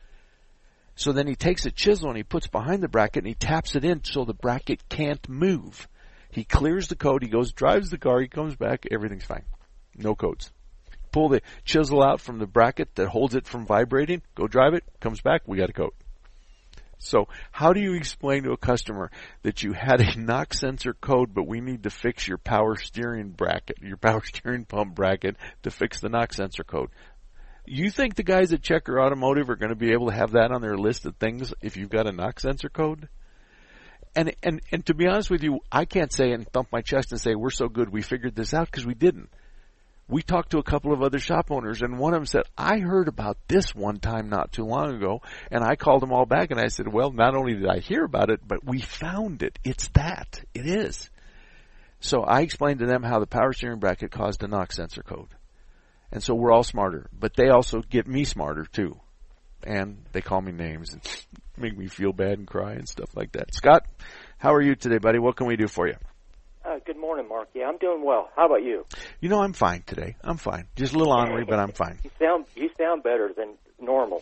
So then he takes a chisel, and he puts behind the bracket, and he taps it in so the bracket can't move. He clears the code, he goes, drives the car, he comes back, everything's fine. No codes. Pull the chisel out from the bracket that holds it from vibrating, go drive it, comes back, we got a code. So how do you explain to a customer that you had a knock sensor code, but we need to fix your power steering bracket, your power steering pump bracket to fix the knock sensor code? You think the guys at Checker Automotive are going to be able to have that on their list of things if you've got a knock sensor code? And and and to be honest with you, I can't say and thump my chest and say we're so good we figured this out, because we didn't. We talked to a couple of other shop owners, and one of them said, I heard about this one time not too long ago, and I called them all back, and I said, well, not only did I hear about it, but we found it. It's that. It is. So I explained to them how the power steering bracket caused a knock sensor code. And so we're all smarter, but they also get me smarter, too. And they call me names and make me feel bad and cry and stuff like that. Scott, How are you today, buddy? What can we do for you? Uh, good morning, Mark. Yeah, I'm doing well. How about you? You know, I'm fine today. I'm fine. Just a little ornery, but I'm fine. You sound you sound better than normal.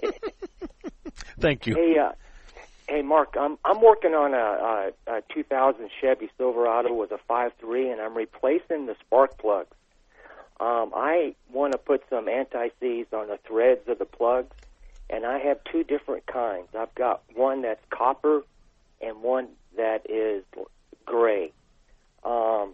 Thank you. Hey, uh, hey, Mark. I'm I'm working on a, a, a two thousand Chevy Silverado with a five three, and I'm replacing the spark plugs. Um, I want to put some anti-seize on the threads of the plugs, and I have two different kinds. I've got one that's copper and one that is gray. Um,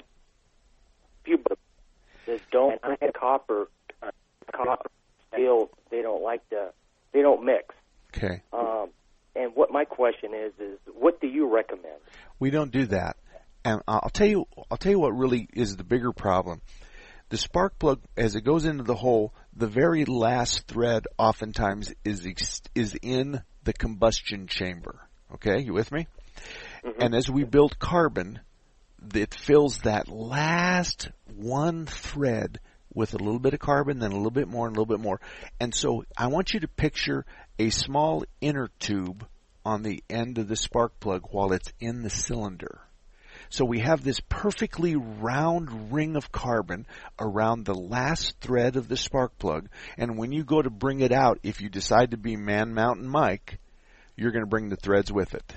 few that don't I have copper, uh, copper, steel. They don't like to. They don't mix. Okay. Um, and what my question is is, what do you recommend? We don't do that, and I'll tell you. I'll tell you what really is the bigger problem. The spark plug, as it goes into the hole, the very last thread oftentimes is is in the combustion chamber. Okay, you with me? Mm-hmm. And as we build carbon, it fills that last one thread with a little bit of carbon, then a little bit more, and a little bit more. And so I want you to picture a small inner tube on the end of the spark plug while it's in the cylinder. So we have this perfectly round ring of carbon around the last thread of the spark plug. And when you go to bring it out, if you decide to be Man Mountain Mike, you're going to bring the threads with it.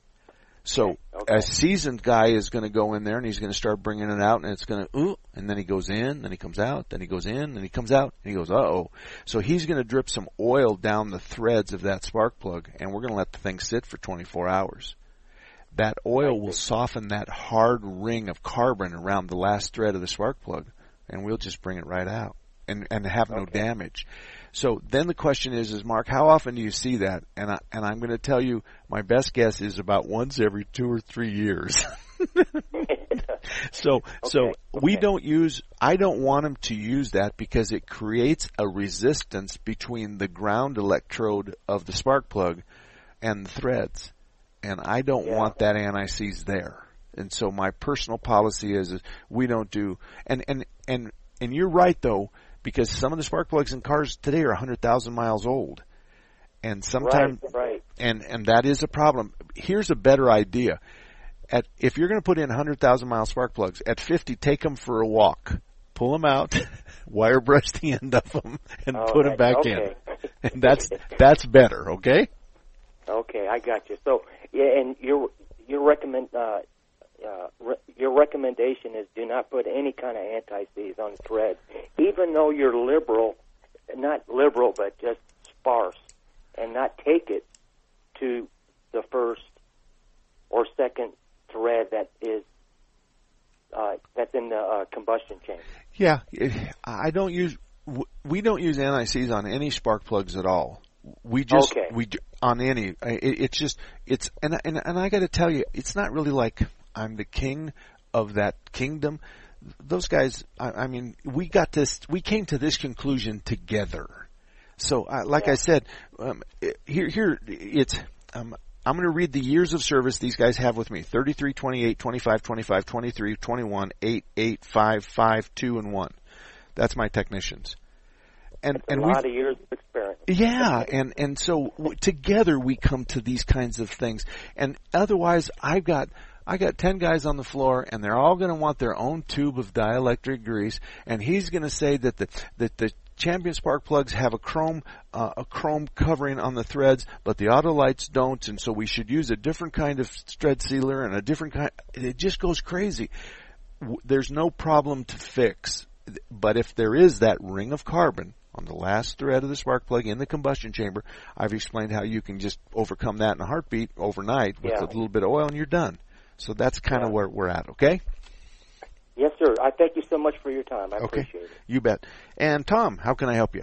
So okay. A seasoned guy is going to go in there and he's going to start bringing it out, and it's going to, ooh, and then he goes in, then he comes out, then he goes in, then he comes out, and he goes, uh-oh. So he's going to drip some oil down the threads of that spark plug, and we're going to let the thing sit for twenty-four hours. That oil will soften that hard ring of carbon around the last thread of the spark plug, and we'll just bring it right out and, and have no okay. damage. So then the question is, is Mark, how often do you see that? And I, and I'm going to tell you, my best guess is about once every two or three years. so, okay. so we okay. don't use, I don't want them to use that because it creates a resistance between the ground electrode of the spark plug and the threads. And I don't yeah. want that anti-seize there. And so my personal policy is, is we don't do, and, and, and, and you're right though, because some of the spark plugs in cars today are one hundred thousand miles old. And sometimes, right, right. and, and that is a problem. Here's a better idea. At, if you're going to put in one hundred thousand mile spark plugs, at fifty, take them for a walk. Pull them out, wire brush the end of them, and oh, put them back okay. in. And that's, that's better, okay? Okay, I got you. So, yeah, and your, your recommend, uh, Uh, re- your recommendation is do not put any kind of anti-seize on threads, even though you're liberal, not liberal, but just sparse, and not take it to the first or second thread that is uh, that's in the uh, combustion chamber. Yeah, it, I don't use. We don't use anti-seize on any spark plugs at all. We just okay. we on any. It, it's just it's and and and I got to tell you, it's not really like I'm the king of that kingdom. Those guys, I, I mean, we got this, we came to this conclusion together. So, uh, like yeah. I said, um, here, here, it's, um, I'm going to read the years of service these guys have with me. thirty-three, twenty-eight, twenty-five, twenty-five, twenty-three, twenty-one, eight, eight, five, five, two, and one. That's my technicians. And, That's and a lot of years of experience. Yeah, and, and so w- together we come to these kinds of things. And otherwise, I've got, I got ten guys on the floor, and they're all going to want their own tube of dielectric grease, and he's going to say that the that the Champion spark plugs have a chrome uh, a chrome covering on the threads, but the Autolites don't, and so we should use a different kind of thread sealer and a different kind. It just goes crazy. There's no problem to fix, but if there is that ring of carbon on the last thread of the spark plug in the combustion chamber, I've explained how you can just overcome that in a heartbeat overnight with yeah. a little bit of oil, and you're done. So that's kind of yeah. where we're at, okay? Yes, sir. I thank you so much for your time. I okay. appreciate it. You bet. And Tom, how can I help you?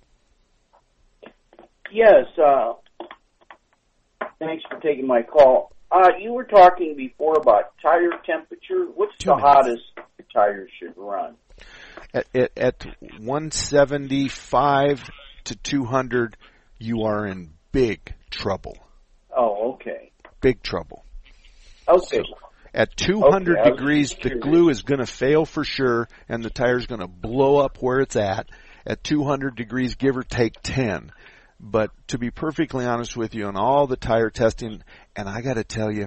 Yes, uh, thanks for taking my call. Uh, you were talking before about tire temperature. What's Two the minutes. hottest tires should run? At, at, at one seventy-five to two hundred, you are in big trouble. Oh, okay. Big trouble. Okay. So at two hundred okay, degrees, the glue is going to fail for sure, and the tire's going to blow up where it's at. At two hundred degrees, give or take ten. But to be perfectly honest with you, on all the tire testing, and I got to tell you,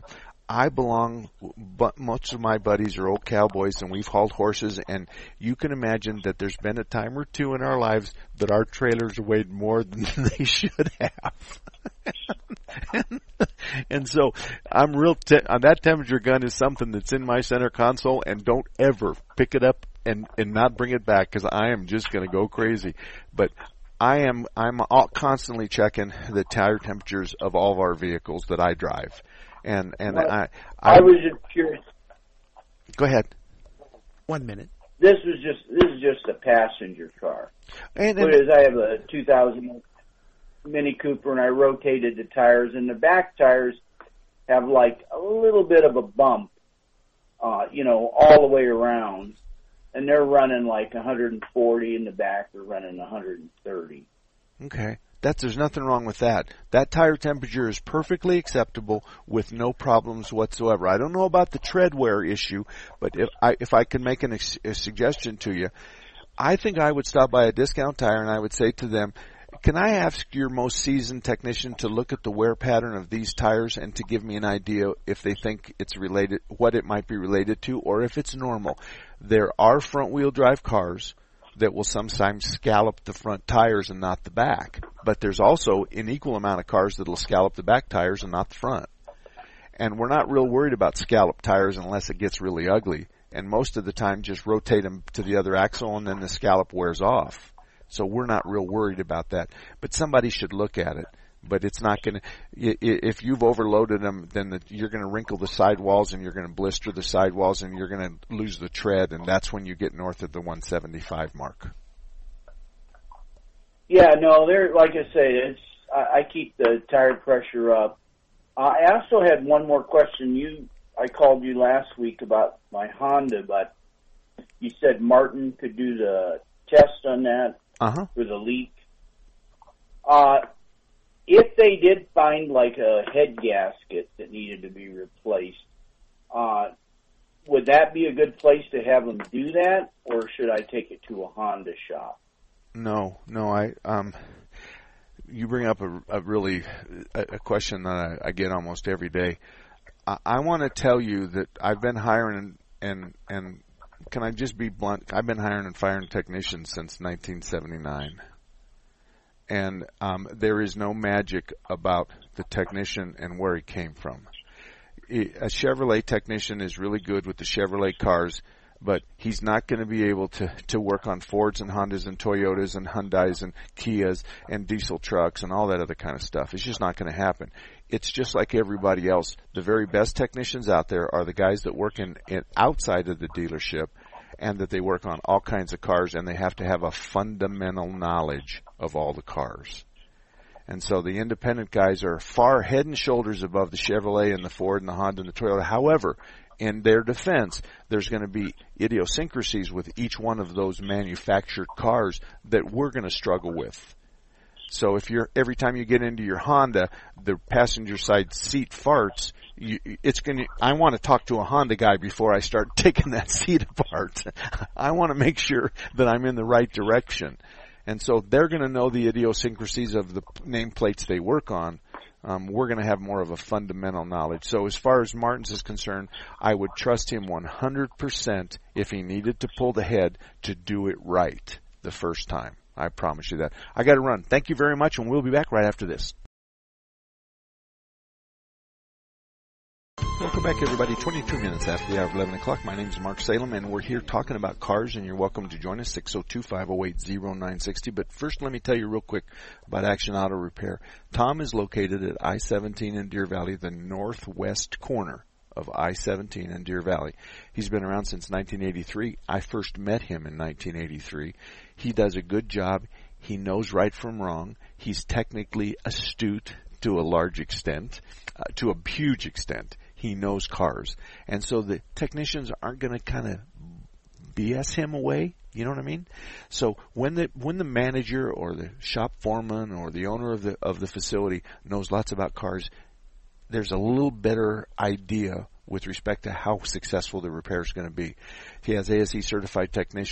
I belong, but most of my buddies are old cowboys, and we've hauled horses, and you can imagine that there's been a time or two in our lives that our trailers weighed more than they should have. and, and so I'm real, te- that temperature gun is something that's in my center console, and don't ever pick it up and, and not bring it back, because I am just going to go crazy. But I am, I'm all constantly checking the tire temperatures of all of our vehicles that I drive. And and well, I, I I was just curious. Go ahead. One minute. This was just this is just a passenger car. And, and Whereas I have a two thousand Mini Cooper, and I rotated the tires, and the back tires have like a little bit of a bump, uh, you know, all the way around, and they're running like one hundred forty in the back. They're running one hundred thirty. Okay. That's, there's nothing wrong with that. That tire temperature is perfectly acceptable with no problems whatsoever. I don't know about the tread wear issue, but if I, if I can make an, a suggestion to you, I think I would stop by a Discount Tire and I would say to them, can I ask your most seasoned technician to look at the wear pattern of these tires and to give me an idea if they think it's related, what it might be related to, or if it's normal. There are front-wheel drive cars that will sometimes scallop the front tires and not the back. But there's also an equal amount of cars that will scallop the back tires and not the front. And we're not real worried about scallop tires unless it gets really ugly. And most of the time just rotate them to the other axle and then the scallop wears off. So we're not real worried about that. But somebody should look at it. But it's not going to, if you've overloaded them, then the, you're going to wrinkle the sidewalls and you're going to blister the sidewalls and you're going to lose the tread, and that's when you get north of the one seventy-five mark. Yeah, no, they're, like I say, it's, I, I keep the tire pressure up. Uh, I also had one more question. You, I called you last week about my Honda, but you said Martin could do the test on that uh-huh. for the leak. Uh, If they did find like a head gasket that needed to be replaced, uh, would that be a good place to have them do that, or should I take it to a Honda shop? No, no, I, um, you bring up a, a really, a, a question that I, I get almost every day. I, I want to tell you that I've been hiring and, and, and can I just be blunt? I've been hiring and firing technicians since nineteen seventy-nine. And um, there is no magic about the technician and where he came from. A Chevrolet technician is really good with the Chevrolet cars, but he's not going to be able to, to work on Fords and Hondas and Toyotas and Hyundais and Kias and diesel trucks and all that other kind of stuff. It's just not going to happen. It's just like everybody else. The very best technicians out there are the guys that work in, in outside of the dealership, and that they work on all kinds of cars, and they have to have a fundamental knowledge of all the cars. And so the independent guys are far head and shoulders above the Chevrolet and the Ford and the Honda and the Toyota. However, in their defense, there's going to be idiosyncrasies with each one of those manufactured cars that we're going to struggle with. So if you're, every time you get into your Honda, the passenger side seat farts, you, it's going to, I want to talk to a Honda guy before I start taking that seat apart. I want to make sure that I'm in the right direction. And so they're going to know the idiosyncrasies of the nameplates they work on. Um, we're going to have more of a fundamental knowledge. So as far as Martin's is concerned, I would trust him one hundred percent if he needed to pull the head to do it right the first time. I promise you that. I got to run. Thank you very much, and we'll be back right after this. Welcome back, everybody. twenty-two minutes after the hour of eleven o'clock. My name is Mark Salem, and we're here talking about cars, and you're welcome to join us, six oh two, five oh eight, oh nine six oh. But first, let me tell you real quick about Action Auto Repair. Tom is located at I seventeen in Deer Valley, the northwest corner of I seventeen in Deer Valley. He's been around since nineteen eighty-three. I first met him in nineteen eighty-three. He does a good job. He knows right from wrong. He's technically astute to a large extent, uh, to a huge extent. He knows cars. And so the technicians aren't going to kind of B S him away. You know what I mean? So when the when the manager or the shop foreman or the owner of the of the facility knows lots about cars, there's a little better idea with respect to how successful the repair is going to be. He has A S E certified technicians,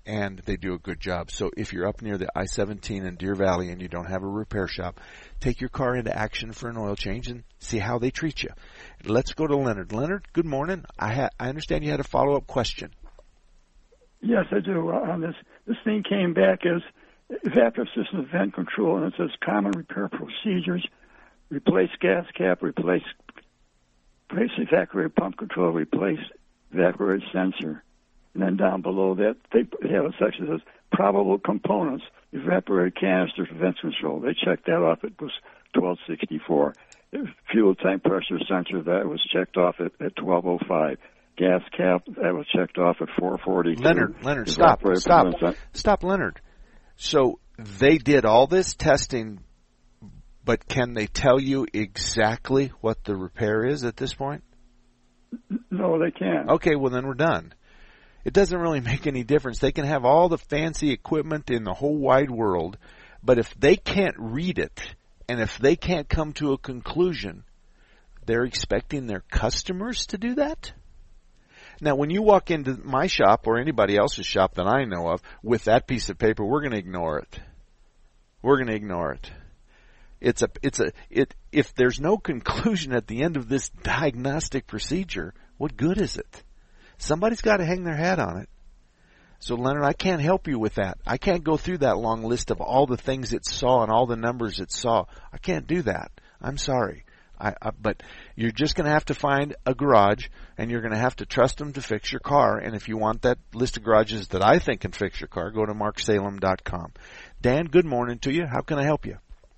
and they do a good job. So if you're up near the I seventeen in Deer Valley and you don't have a repair shop, take your car into Action for an oil change and see how they treat you. Let's go to Leonard. Leonard, good morning. I ha- I understand you had a follow-up question. Yes, I do. Uh, on this, this thing came back as evaporative system vent control, and it says common repair procedures: replace gas cap, replace, replace evaporator pump control, replace evaporator sensor. And then down below that, they have a section that says probable components, evaporator canisters, vent control. They checked that off. It was twelve sixty-four. Fuel tank pressure sensor, that was checked off at, at twelve oh five. Gas cap, that was checked off at four forty-two. Leonard, Leonard, stop, stop, stop, Leonard. So they did all this testing, but can they tell you exactly what the repair is at this point? No, they can't. Okay, well then we're done. It doesn't really make any difference. They can have all the fancy equipment in the whole wide world, but if they can't read it, and if they can't come to a conclusion, they're expecting their customers to do that? Now, when you walk into my shop or anybody else's shop that I know of with that piece of paper, we're going to ignore it. We're going to ignore it. It's a, it's a, it, if there's no conclusion at the end of this diagnostic procedure, what good is it? Somebody's got to hang their hat on it. So, Leonard, I can't help you with that. I can't go through that long list of all the things it saw and all the numbers it saw. I can't do that. I'm sorry. I, I, but you're just going to have to find a garage, and you're going to have to trust them to fix your car. And if you want that list of garages that I think can fix your car, go to mark salem dot com. Dan, good morning to you. How can I help you?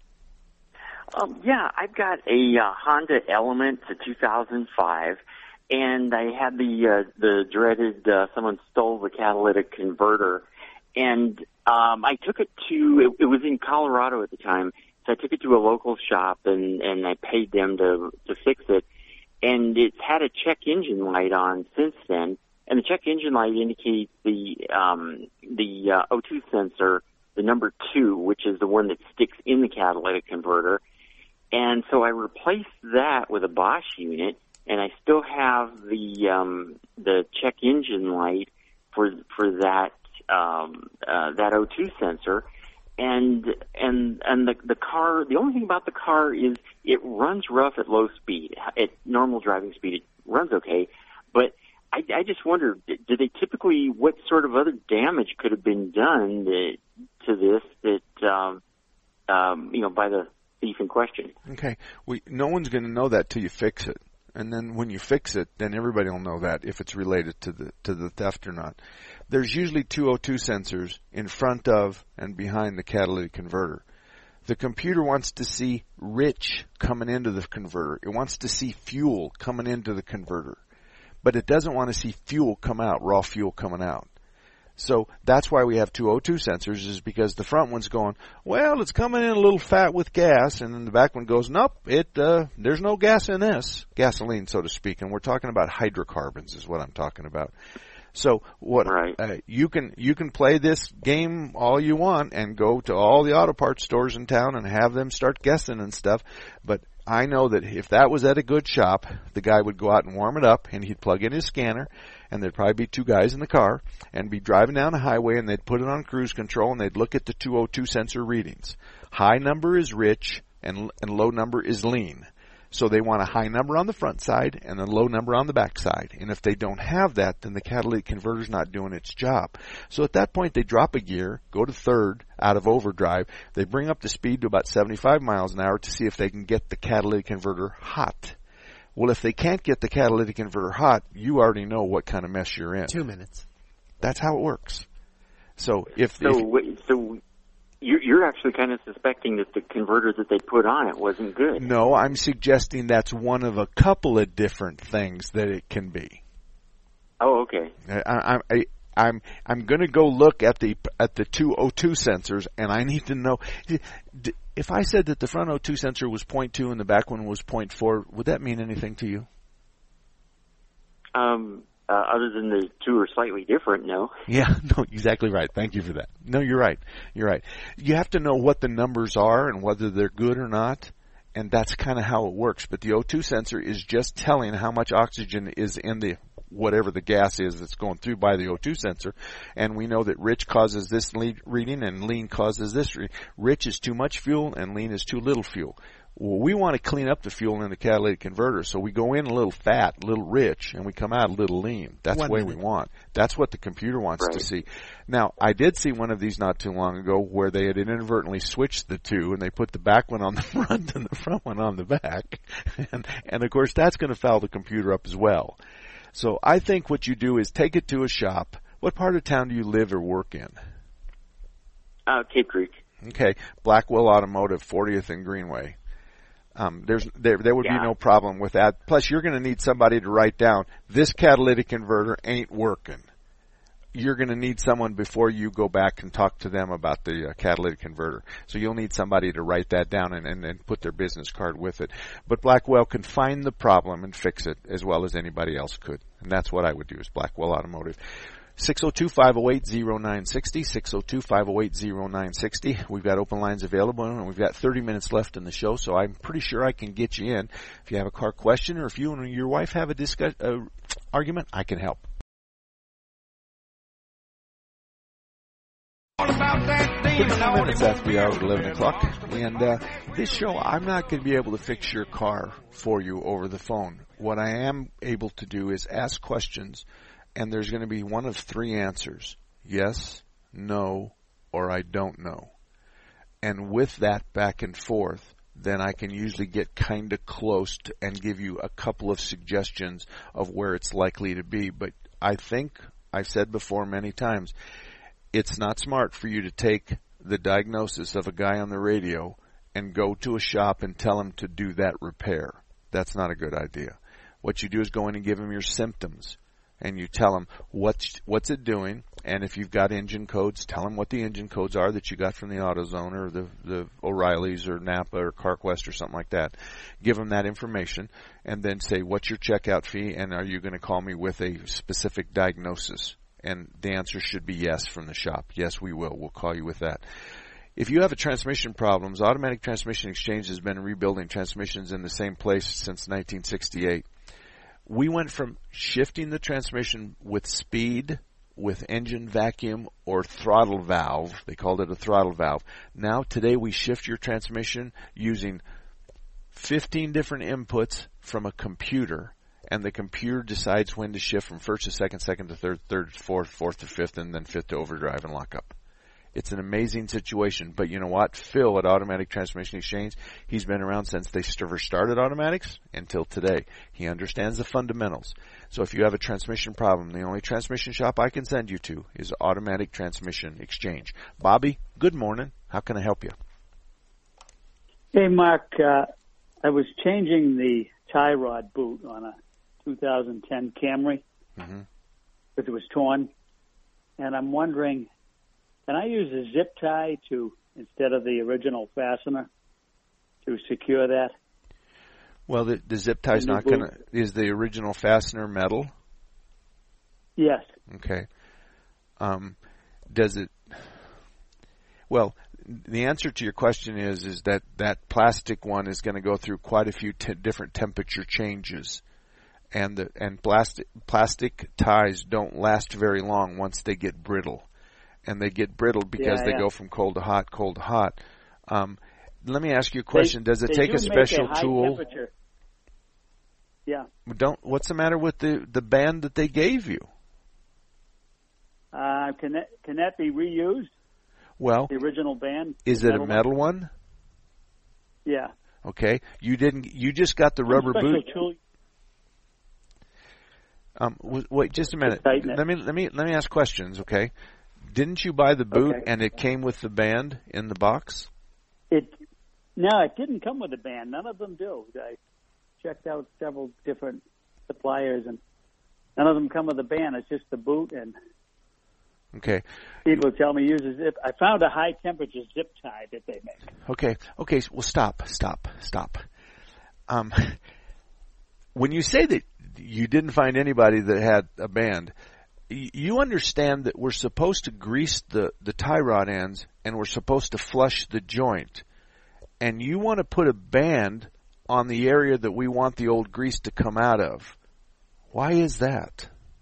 Um, yeah, I've got a uh, Honda Element, a two thousand five. And I had the uh, the dreaded uh, someone stole the catalytic converter, and um, I took it to it, it was in Colorado at the time, so I took it to a local shop and and I paid them to to fix it, and it's had a check engine light on since then, and the check engine light indicates the um, the uh, O two sensor, the number two, which is the one that sticks in the catalytic converter, and so I replaced that with a Bosch unit. And I still have the um, the check engine light for for that um, uh, that O two sensor, and and and the the car. The only thing about the car is it runs rough at low speed. At normal driving speed, it runs okay. But I, I just wonder, do they typically? What sort of other damage could have been done to, to this that um, um, you know by the thief in question? Okay, we no one's going to know that till you fix it. And then when you fix it, then everybody will know that if it's related to the to the theft or not. There's usually two O two sensors in front of and behind the catalytic converter. The computer wants to see rich coming into the converter. It wants to see fuel coming into the converter. But it doesn't want to see fuel come out, raw fuel coming out. So that's why we have two O two sensors, is because the front one's going, well, it's coming in a little fat with gas, and then the back one goes, nope, it uh, there's no gas in this, gasoline, so to speak. And we're talking about hydrocarbons is what I'm talking about. So what right. uh, you can you can play this game all you want and go to all the auto parts stores in town and have them start guessing and stuff, but I know that if that was at a good shop, the guy would go out and warm it up, and he'd plug in his scanner, and there'd probably be two guys in the car, and be driving down the highway, and they'd put it on cruise control, and they'd look at the two oh two sensor readings. High number is rich, and, and low number is lean. So they want a high number on the front side and a low number on the back side. And if they don't have that, then the catalytic converter's not doing its job. So at that point, they drop a gear, go to third out of overdrive. They bring up the speed to about seventy-five miles an hour to see if they can get the catalytic converter hot. Well, if they can't get the catalytic converter hot, you already know what kind of mess you're in. Two minutes. That's how it works. So if... So, if, so you're actually kind of suspecting that the converter that they put on it wasn't good. No, I'm suggesting that's one of a couple of different things that it can be. Oh, okay. I, I, I'm I'm going to go look at the at the two O two sensors, and I need to know if I said that the front O two sensor was point two and the back one was point four. Would that mean anything to you? Um. Uh, other than the two are slightly different, no. Yeah, no, exactly right. Thank you for that. No, you're right. You're right. You have to know what the numbers are and whether they're good or not, and that's kind of how it works. But the O two sensor is just telling how much oxygen is in the whatever the gas is that's going through by the O two sensor. And we know that rich causes this lead reading and lean causes this reading. Rich is too much fuel and lean is too little fuel. Well, we want to clean up the fuel in the catalytic converter, so we go in a little fat, a little rich, and we come out a little lean. That's One the way minute. we want. That's what the computer wants Right. to see. Now, I did see one of these not too long ago where they had inadvertently switched the two, and they put the back one on the front and the front one on the back. And, and of course, that's going to foul the computer up as well. So I think what you do is take it to a shop. What part of town do you live or work in? Uh, Cape Creek. Okay, Blackwell Automotive, fortieth and Greenway. Um, there's there there would Yeah. be no problem with that. Plus, you're going to need somebody to write down this catalytic converter ain't working. You're going to need someone before you go back and talk to them about the uh, catalytic converter. So you'll need somebody to write that down and, and, and put their business card with it. But Blackwell can find the problem and fix it as well as anybody else could. And that's what I would do is Blackwell Automotive. six oh two, five oh eight, oh nine six oh, six oh two, five oh eight, oh nine six oh. We've got open lines available, and we've got thirty minutes left in the show, so I'm pretty sure I can get you in. If you have a car question or if you and your wife have a discuss, uh, argument, I can help. fifteen minutes after the hour of eleven o'clock, and uh, this show, I'm not going to be able to fix your car for you over the phone. What I am able to do is ask questions, and there's going to be one of three answers. Yes, no, or I don't know. And with that back and forth, then I can usually get kind of close to, and give you a couple of suggestions of where it's likely to be. But I think, I've said before many times, it's not smart for you to take the diagnosis of a guy on the radio and go to a shop and tell him to do that repair. That's not a good idea. What you do is go in and give him your symptoms. And you tell them what's, what's it doing, and if you've got engine codes, tell them what the engine codes are that you got from the AutoZone or the, the O'Reilly's or Napa or CarQuest or something like that. Give them that information, and then say, what's your checkout fee, and are you going to call me with a specific diagnosis? And the answer should be yes from the shop. Yes, we will. We'll call you with that. If you have a transmission problems, Automatic Transmission Exchange has been rebuilding transmissions in the same place since nineteen sixty-eight. We went from shifting the transmission with speed, with engine vacuum, or throttle valve. They called it a throttle valve. Now, today, we shift your transmission using fifteen different inputs from a computer, and the computer decides when to shift from first to second, second to third, third to fourth, fourth to fifth, and then fifth to overdrive and lock up. It's an amazing situation. But you know what? Phil at Automatic Transmission Exchange, he's been around since they first started automatics until today. He understands the fundamentals. So if you have a transmission problem, the only transmission shop I can send you to is Automatic Transmission Exchange. Bobby, good morning. How can I help you? Hey, Mark. Uh, I was changing the tie rod boot on a two thousand ten Camry Mm-hmm. because it was torn. And I'm wondering, can I use a zip tie to instead of the original fastener to secure that? Well, the, the zip tie's not going to... Is the original fastener metal? Yes. Okay. Um, does it... Well, the answer to your question is is that that plastic one is going to go through quite a few t- different temperature changes. And the and plastic plastic ties don't last very long once they get brittle. And they get brittle because yeah, they yeah. go from cold to hot, cold to hot. Um, let me ask you a question. They, Does it they take do a special make a high tool? temperature. Yeah. Don't. What's the matter with the, the band that they gave you? Uh, can that can that be reused? Well, the original band. Is it a metal one? one? Yeah. Okay. You didn't. You just got the rubber special boot. Tool. Um. W- wait. Just a minute. Let me. Let me. Let me ask questions. Okay. Didn't you buy the boot Okay. and it came with the band in the box? It no, it didn't come with a band. None of them do. I checked out several different suppliers, and none of them come with a band. It's just the boot, and Okay. people tell me use a zip. I found a high temperature zip tie that they make. Okay. Okay. Well, stop. Stop. Stop. Um. When you say that you didn't find anybody that had a band, y- you understand that we're supposed to grease the the tie rod ends, and we're supposed to flush the joint. And you want to put a band on the area that we want the old grease to come out of. Why is that?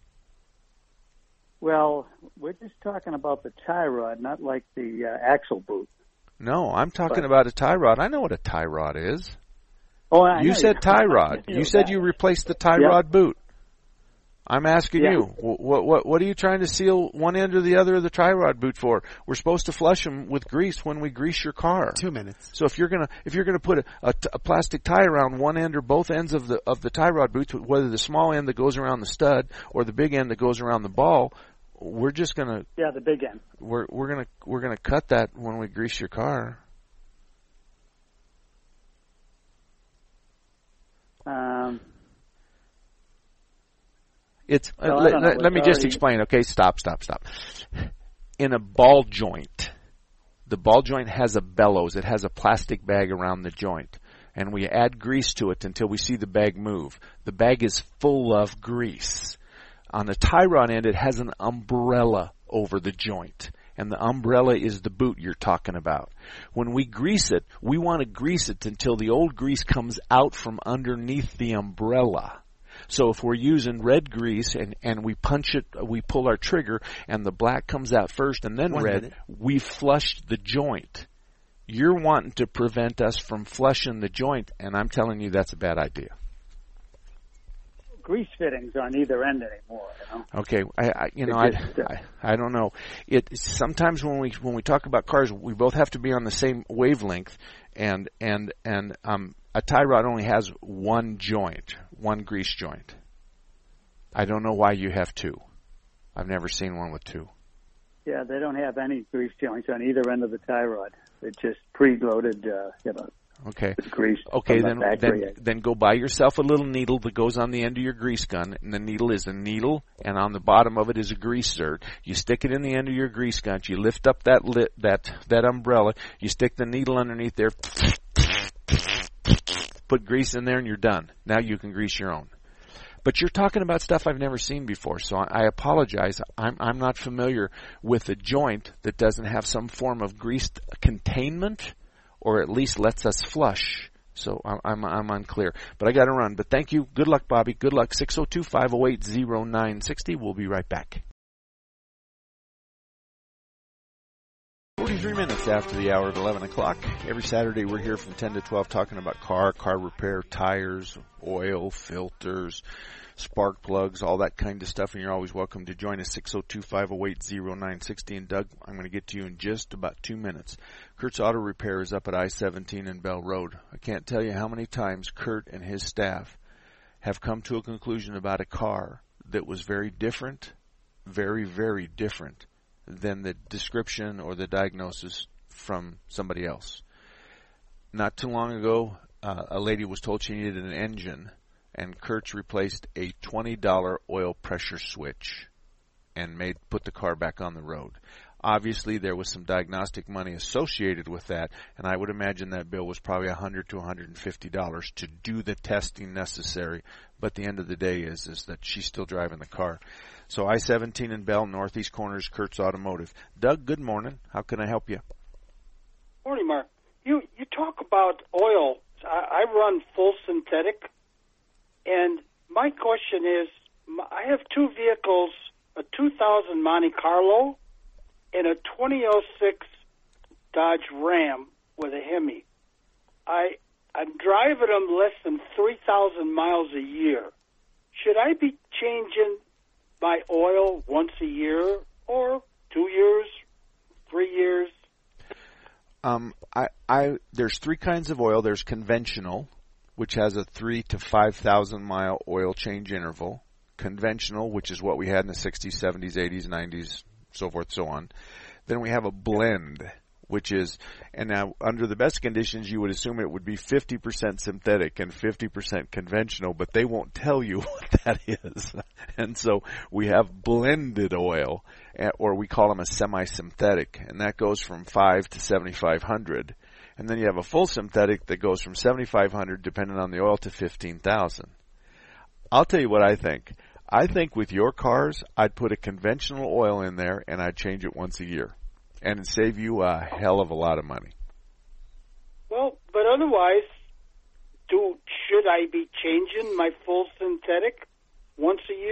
Well, we're just talking about the tie rod, not like the uh, axle boot. No, I'm talking but, about a tie rod. I know what a tie rod is. Oh, I you know said you tie rod. you You said you replaced the tie yep. rod boot. I'm asking yeah. you, what, what what are you trying to seal one end or the other of the tie rod boot for? We're supposed to flush them with grease when we grease your car. Two minutes. So if you're gonna if you're gonna put a, a, a plastic tie around one end or both ends of the of the tie rod boot, whether the small end that goes around the stud or the big end that goes around the ball, we're just gonna yeah the big end. We're we're gonna we're gonna cut that when we grease your car. Um. It's uh, no, let, let, let me just already... explain. Okay, stop, stop, stop. In a ball joint, the ball joint has a bellows. It has a plastic bag around the joint, and we add grease to it until we see the bag move. The bag is full of grease. On the tie rod end, it has an umbrella over the joint, and the umbrella is the boot you're talking about. When we grease it, we want to grease it until the old grease comes out from underneath the umbrella. So if we're using red grease and, and we punch it, we pull our trigger and the black comes out first and then One red, minute. we flushed the joint. You're wanting to prevent us from flushing the joint, and I'm telling you that's a bad idea. Grease fittings on either end anymore. You know? Okay, I, I you know I, just, uh, I I don't know. It sometimes when we when we talk about cars, we both have to be on the same wavelength, and and and um. A tie rod only has one joint, one grease joint. I don't know why you have two. I've never seen one with two. Yeah, they don't have any grease joints on either end of the tie rod. It's just pre-loaded, uh, you know, okay. grease. Okay, then then then go buy yourself a little needle that goes on the end of your grease gun, and the needle is a needle, and on the bottom of it is a grease zerd. You stick it in the end of your grease gun. You lift up that lit, that that umbrella. You stick the needle underneath there. Put grease in there and you're done. Now you can grease your own. But you're talking about stuff I've never seen before, so I apologize. I'm, I'm not familiar with a joint that doesn't have some form of grease containment, or at least lets us flush. So I'm, I'm, I'm unclear. But I got to run. But thank you. Good luck, Bobby. Good luck. six oh two, five oh eight, oh nine six oh. We'll be right back. forty-three minutes after the hour of eleven o'clock. Every Saturday we're here from ten to twelve talking about car, car repair, tires, oil, filters, spark plugs, all that kind of stuff. And you're always welcome to join us, six oh two, five oh eight, oh nine six oh. And Doug, I'm going to get to you in just about two minutes. Kurt's Auto Repair is up at I seventeen and Bell Road. I can't tell you how many times Kurt and his staff have come to a conclusion about a car that was very different, very, very different than the description or the diagnosis from somebody else. Not too long ago, uh, a lady was told she needed an engine, and Kurtz replaced a twenty dollars oil pressure switch and made put the car back on the road. Obviously, there was some diagnostic money associated with that, and I would imagine that bill was probably one hundred to one hundred fifty dollars to do the testing necessary. But the end of the day is is that she's still driving the car. So I seventeen in Bell, northeast corners, Kurtz Automotive. Doug, good morning. How can I help you? Morning, Mark. You you talk about oil. I, I run full synthetic, and my question is, I have two vehicles, a two thousand Monte Carlo and a twenty oh six Dodge Ram with a Hemi. I, I'm driving them less than three thousand miles a year. Should I be changing my oil once a year or two years, three years? Um, I, I, there's three kinds of oil. There's conventional, which has a three to five thousand mile oil change interval. Conventional, which is what we had in the sixties, seventies, eighties, nineties, so forth, so on. Then we have a blend, which is, and now under the best conditions, you would assume it would be fifty percent synthetic and fifty percent conventional, but they won't tell you what that is. And so we have blended oil, or we call them a semi-synthetic, and that goes from five to seventy-five hundred. And then you have a full synthetic that goes from seventy-five hundred, depending on the oil, to fifteen thousand. I'll tell you what I think. I think with your cars, I'd put a conventional oil in there and I'd change it once a year. And it'd save you a hell of a lot of money. Well, but otherwise, do should I be changing my full synthetic once a year?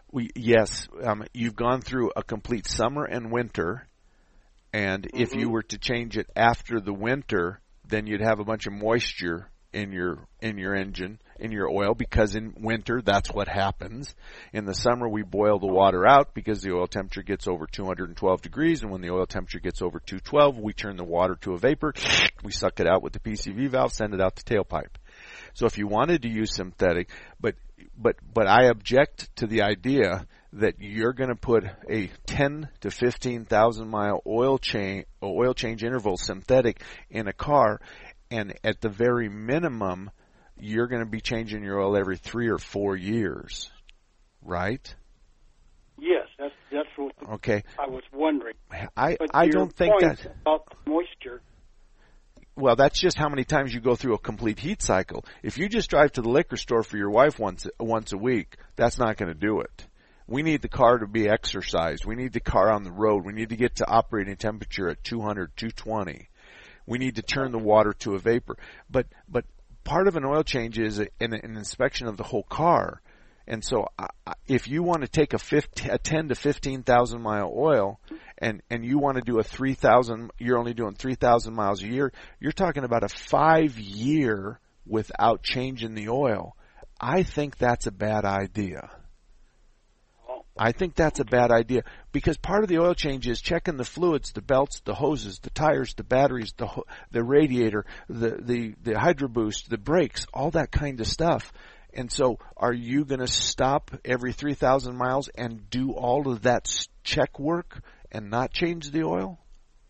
We, yes, um, you've gone through a complete summer and winter, and mm-hmm. if you were to change it after the winter, then you'd have a bunch of moisture in your in your engine, in your oil, because in winter that's what happens. In the summer we boil the water out because the oil temperature gets over two hundred twelve degrees, and when the oil temperature gets over two twelve, we turn the water to a vapor, we suck it out with the P C V valve, send it out the tailpipe. So if you wanted to use synthetic, but but but I object to the idea that you're going to put a ten to fifteen thousand mile oil change oil change interval synthetic in a car, and at the very minimum, you're going to be changing your oil every three or four years, right? Yes, that's that's what okay. I was wondering. I but I your don't think point that about the moisture. Well, that's just how many times you go through a complete heat cycle. If you just drive to the liquor store for your wife once once a week, that's not going to do it. We need the car to be exercised. We need the car on the road. We need to get to operating temperature at two hundred, two twenty. We need to turn the water to a vapor. But but part of an oil change is an, an inspection of the whole car. And so uh, if you want to take a, fifteen, a ten to fifteen thousand mile oil and, and you want to do a three thousand, you're only doing three thousand miles a year, you're talking about a five year without changing the oil. I think that's a bad idea. I think that's a bad idea because part of the oil change is checking the fluids, the belts, the hoses, the tires, the batteries, the the radiator, the, the, the hydro boost, the brakes, all that kind of stuff. And so are you going to stop every three thousand miles and do all of that check work and not change the oil?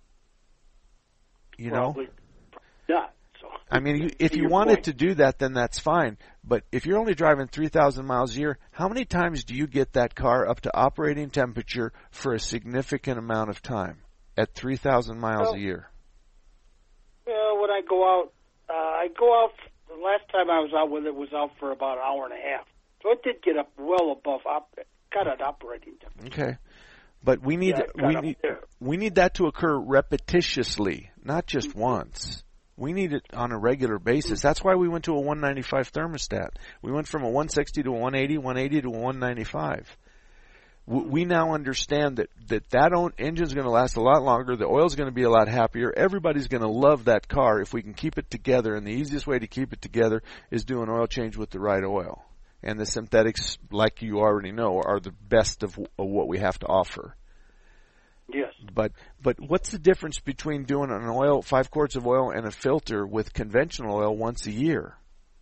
You Probably know? Not. So, I mean, if you wanted point. to do that, then that's fine. But if you're only driving three thousand miles a year, how many times do you get that car up to operating temperature for a significant amount of time at three thousand miles well, a year? Well, when I go out, uh, I go out. The last time I was out with it was out for about an hour and a half. So it did get up well above, op- got an operating temperature. Okay. But we need yeah, we need there. we need that to occur repetitiously, not just mm-hmm. once. We need it on a regular basis. Mm-hmm. That's why we went to a one ninety-five thermostat. We went from a one sixty to a one eighty, one eighty to a one ninety-five. We now understand that that, that engine is going to last a lot longer. The oil is going to be a lot happier. Everybody's going to love that car if we can keep it together. And the easiest way to keep it together is do an oil change with the right oil. And the synthetics, like you already know, are the best of, of what we have to offer. Yes. But but what's the difference between doing an oil, five quarts of oil, and a filter with conventional oil once a year?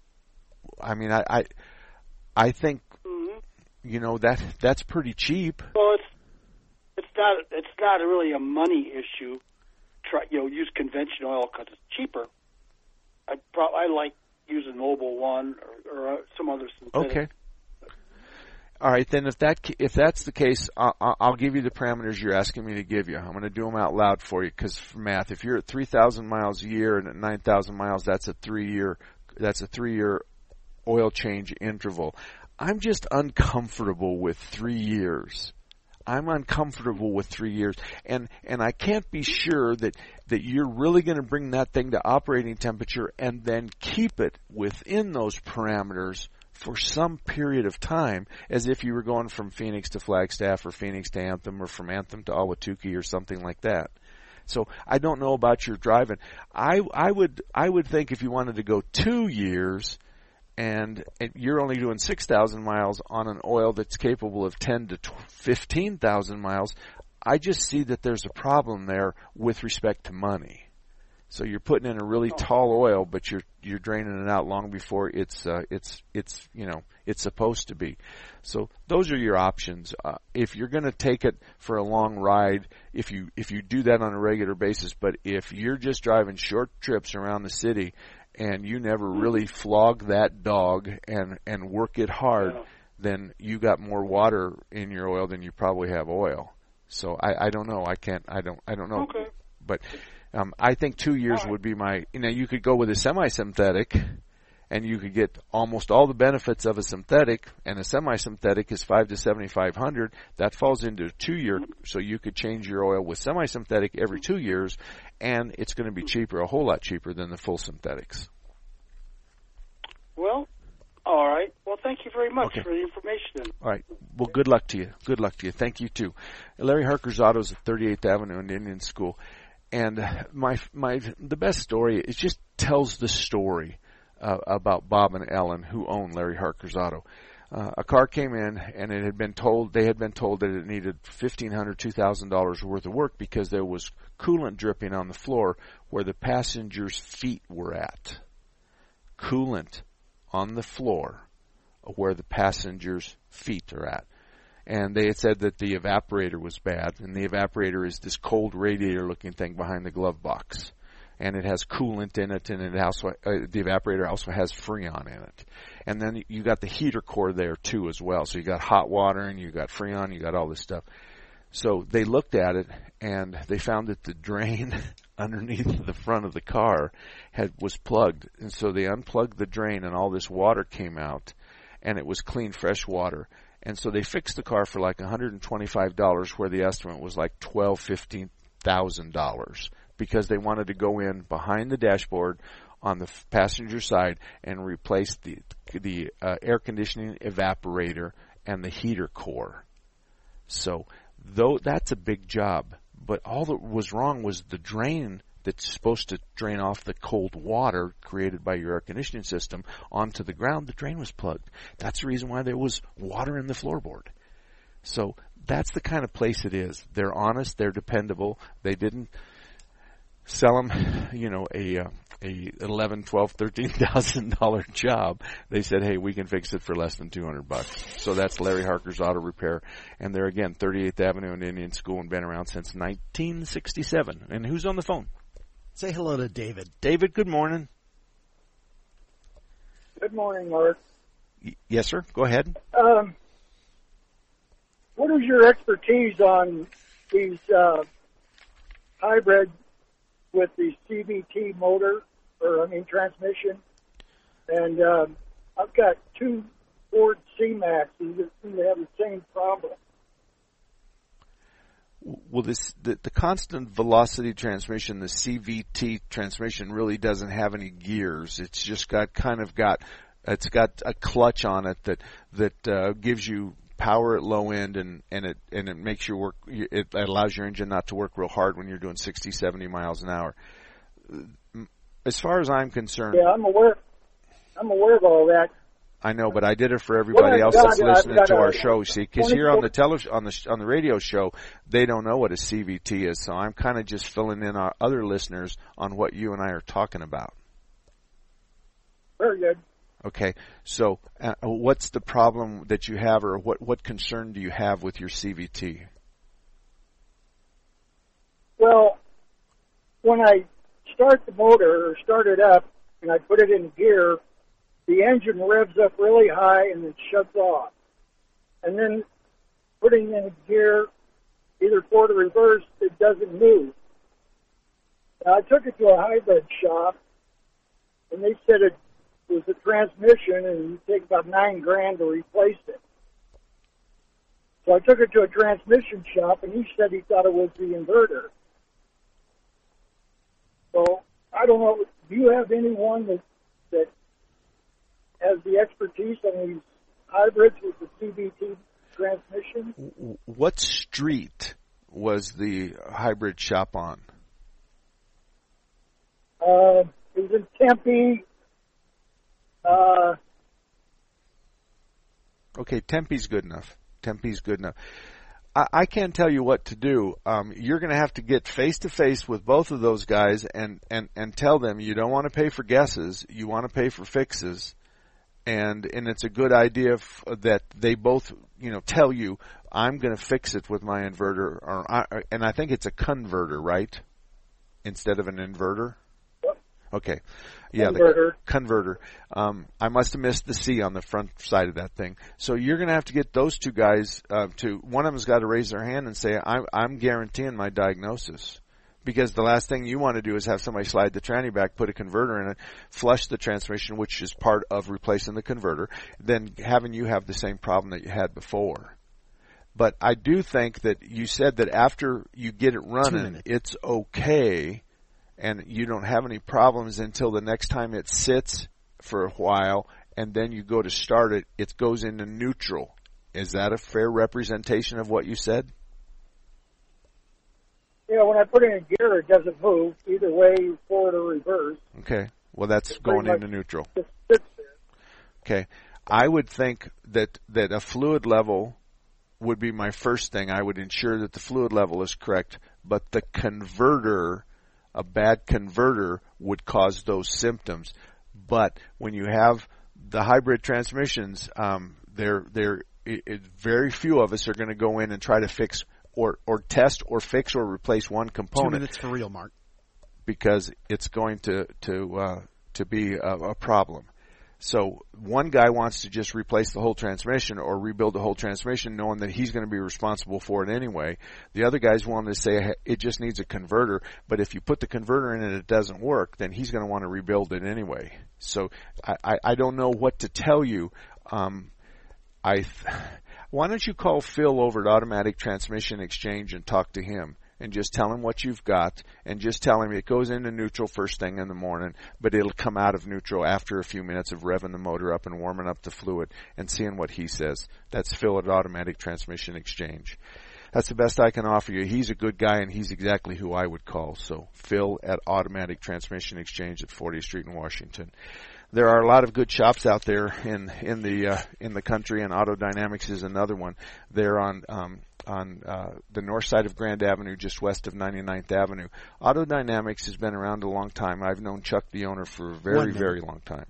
I mean, I I, I think. You know, that that's pretty cheap. Well, it's it's not it's not really a money issue. Try you know use conventional oil because it's cheaper. I pro- I like using Mobil One or, or uh, some other synthetic. Okay. All right, then if that if that's the case, I'll, I'll give you the parameters you're asking me to give you. I'm going to do them out loud for you because for math, if you're at three thousand miles a year and at nine thousand miles, that's a three year that's a three year oil change interval. I'm just uncomfortable with three years. I'm uncomfortable with three years. And, and I can't be sure that, that you're really going to bring that thing to operating temperature and then keep it within those parameters for some period of time as if you were going from Phoenix to Flagstaff or Phoenix to Anthem or from Anthem to Ahwatukee or something like that. So I don't know about your driving. I, I would, I would think if you wanted to go two years, and you're only doing six thousand miles on an oil that's capable of ten to fifteen thousand miles, I just see that there's a problem there with respect to money. So you're putting in a really tall oil, but you're you're draining it out long before it's uh, it's it's you know it's supposed to be. So those are your options. Uh, if you're going to take it for a long ride, if you if you do that on a regular basis, but if you're just driving short trips around the city and you never really flog that dog and, and work it hard, yeah. then you got more water in your oil than you probably have oil. So I, I don't know. I can't. I don't. I don't know. Okay. But um, I think two years right. would be my. You know, you could go with a semi-synthetic, and you could get almost all the benefits of a synthetic. And a semi-synthetic is five to seventy-five hundred. That falls into a two-year. So you could change your oil with semi-synthetic every two years. And it's going to be cheaper, a whole lot cheaper than the full synthetics. Well, All right. Well, thank you very much Okay. for the information. All right. Well, good luck to you. Good luck to you. Thank you, too. Larry Harker's Autos at thirty-eighth Avenue and Indian School. And my my the best story, it just tells the story uh, about Bob and Ellen, who own Larry Harker's Auto. Uh, a car came in, and it had been told they had been told that it needed fifteen hundred dollars, two thousand dollars worth of work because there was coolant dripping on the floor where the passengers' feet were at. Coolant on the floor where the passengers' feet are at. And they had said that the evaporator was bad, and the evaporator is this cold radiator-looking thing behind the glove box. And it has coolant in it, and it also, uh, the evaporator also has Freon in it. And then you got the heater core there, too, as well. So you got hot water, and you got Freon, you got all this stuff. So they looked at it, and they found that the drain underneath the front of the car had was plugged. And so they unplugged the drain, and all this water came out, and it was clean, fresh water. And so they fixed the car for like one hundred twenty-five dollars, where the estimate was like twelve thousand dollars, fifteen thousand dollars, because they wanted to go in behind the dashboard on the passenger side and replace the the uh, air conditioning evaporator and the heater core. So though that's a big job, but all that was wrong was the drain that's supposed to drain off the cold water created by your air conditioning system onto the ground. The drain was plugged. That's the reason why there was water in the floorboard. So that's the kind of place it is. They're honest. They're dependable. They didn't sell them, you know, a uh, a eleven, twelve, thirteen thousand dollar job. They said, hey, we can fix it for less than two hundred bucks. So that's Larry Harker's Auto Repair, and they're again thirty-eighth Avenue and Indian School, and been around since nineteen sixty-seven. And who's on the phone? Say hello to David. David, good morning. Good morning, Mark. Y- yes, sir. Go ahead. Um, what is your expertise on these uh, hybrid with the C V T motor, or I mean transmission? And um, I've got two Ford C-Maxes that seem to have the same problem. Well, this the, the constant velocity transmission, the C V T transmission, really doesn't have any gears. It's just got kind of got it's got a clutch on it that that uh, gives you power at low end, and and it and it makes your work. It allows your engine not to work real hard when you're doing sixty, seventy miles an hour. As far as I'm concerned, yeah, I'm aware. I'm aware of all that. I know, but I did it for everybody else that's listening to our show. See, because here on the tele- on the on the radio show, they don't know what a C V T is. So I'm kind of just filling in our other listeners on what you and I are talking about. Very good. Okay, so uh, what's the problem that you have, or what what concern do you have with your C V T? Well, when I start the motor or start it up and I put it in gear, the engine revs up really high and it shuts off. And then putting in gear, either forward or reverse, it doesn't move. Now, I took it to a hybrid shop, and they said it was a transmission, and it'd take about nine grand to replace it. So I took it to a transmission shop, and he said he thought it was the inverter. So I don't know. Do you have anyone that that has the expertise on these hybrids with the C V T transmission? What street was the hybrid shop on? Uh, it was in Tempe. Uh, okay, Tempe's good enough. Tempe's good enough. I, I can't tell you what to do. Um, you're going to have to get face to face with both of those guys and, and, and tell them you don't want to pay for guesses. You want to pay for fixes. And and it's a good idea f- that they both, you know, tell you, I'm going to fix it with my inverter, or I, and I think it's a converter, right? Instead of an inverter. Okay, yeah, converter. the converter. Um, I must have missed the C on the front side of that thing. So you're going to have to get those two guys uh, to. One of them's got to raise their hand and say, I'm, I'm guaranteeing my diagnosis. Because the last thing you want to do is have somebody slide the tranny back, put a converter in it, flush the transmission, which is part of replacing the converter, then having you have the same problem that you had before. But I do think that you said that after you get it running, it's okay, and you don't have any problems until the next time it sits for a while and then you go to start it, it goes into neutral. Is that a fair representation of what you said? Yeah, when I put it in gear, it doesn't move either way, forward or reverse. Okay. Well, that's It's going pretty into neutral. Just sits there. Okay. I would think that, that a fluid level would be my first thing. I would ensure that the fluid level is correct, but the converter, a bad converter, would cause those symptoms. But when you have the hybrid transmissions, um, they're, they're, it, it, very few of us are going to go in and try to fix or, or test or fix or replace one component. Two minutes for real, Mark. Because it's going to, to, uh, to be a, a problem. So one guy wants to just replace the whole transmission or rebuild the whole transmission knowing that he's going to be responsible for it anyway. The other guy's wanting to say it just needs a converter, but if you put the converter in and it doesn't work, then he's going to want to rebuild it anyway. So I, I, I don't know what to tell you. Um, I th- why don't you call Phil over at Automatic Transmission Exchange and talk to him? And just tell him what you've got, and just tell him it goes into neutral first thing in the morning, but it'll come out of neutral after a few minutes of revving the motor up and warming up the fluid and seeing what he says. That's Phil at Automatic Transmission Exchange. That's the best I can offer you. He's a good guy, and he's exactly who I would call. So Phil at Automatic Transmission Exchange at fortieth Street in Washington. There are a lot of good shops out there in in the uh, in the country, and Auto Dynamics is another one. They're on um, on uh, the north side of Grand Avenue, just west of ninety-ninth Avenue. Auto Dynamics has been around a long time. I've known Chuck, the owner, for a very, very long time.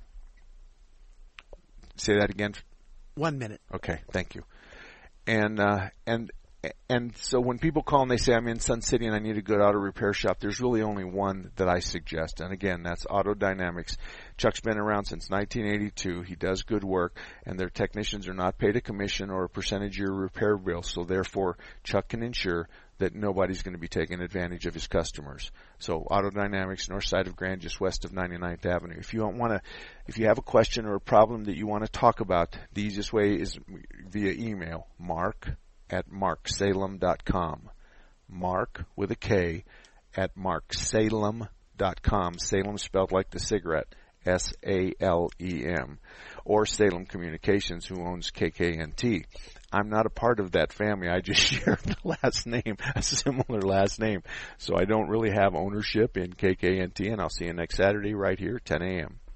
Say that again. One minute. Okay, thank you. And uh, and. And so when people call and they say, I'm in Sun City and I need a good auto repair shop, there's really only one that I suggest. And again, that's Auto Dynamics. Chuck's been around since nineteen eighty-two. He does good work, and their technicians are not paid a commission or a percentage of your repair bill. So therefore, Chuck can ensure that nobody's going to be taking advantage of his customers. So Auto Dynamics, north side of Grand, just west of ninety-ninth Avenue. If you don't want to, if you have a question or a problem that you want to talk about, the easiest way is via email, Mark at mark salem dot com. Mark with a K at mark salem dot com. Salem spelled like the cigarette, S A L E M. Or Salem Communications, who owns K K N T. I'm not a part of that family. I just share the last name, a similar last name. So I don't really have ownership in K K N T, and I'll see you next Saturday right here at ten a.m.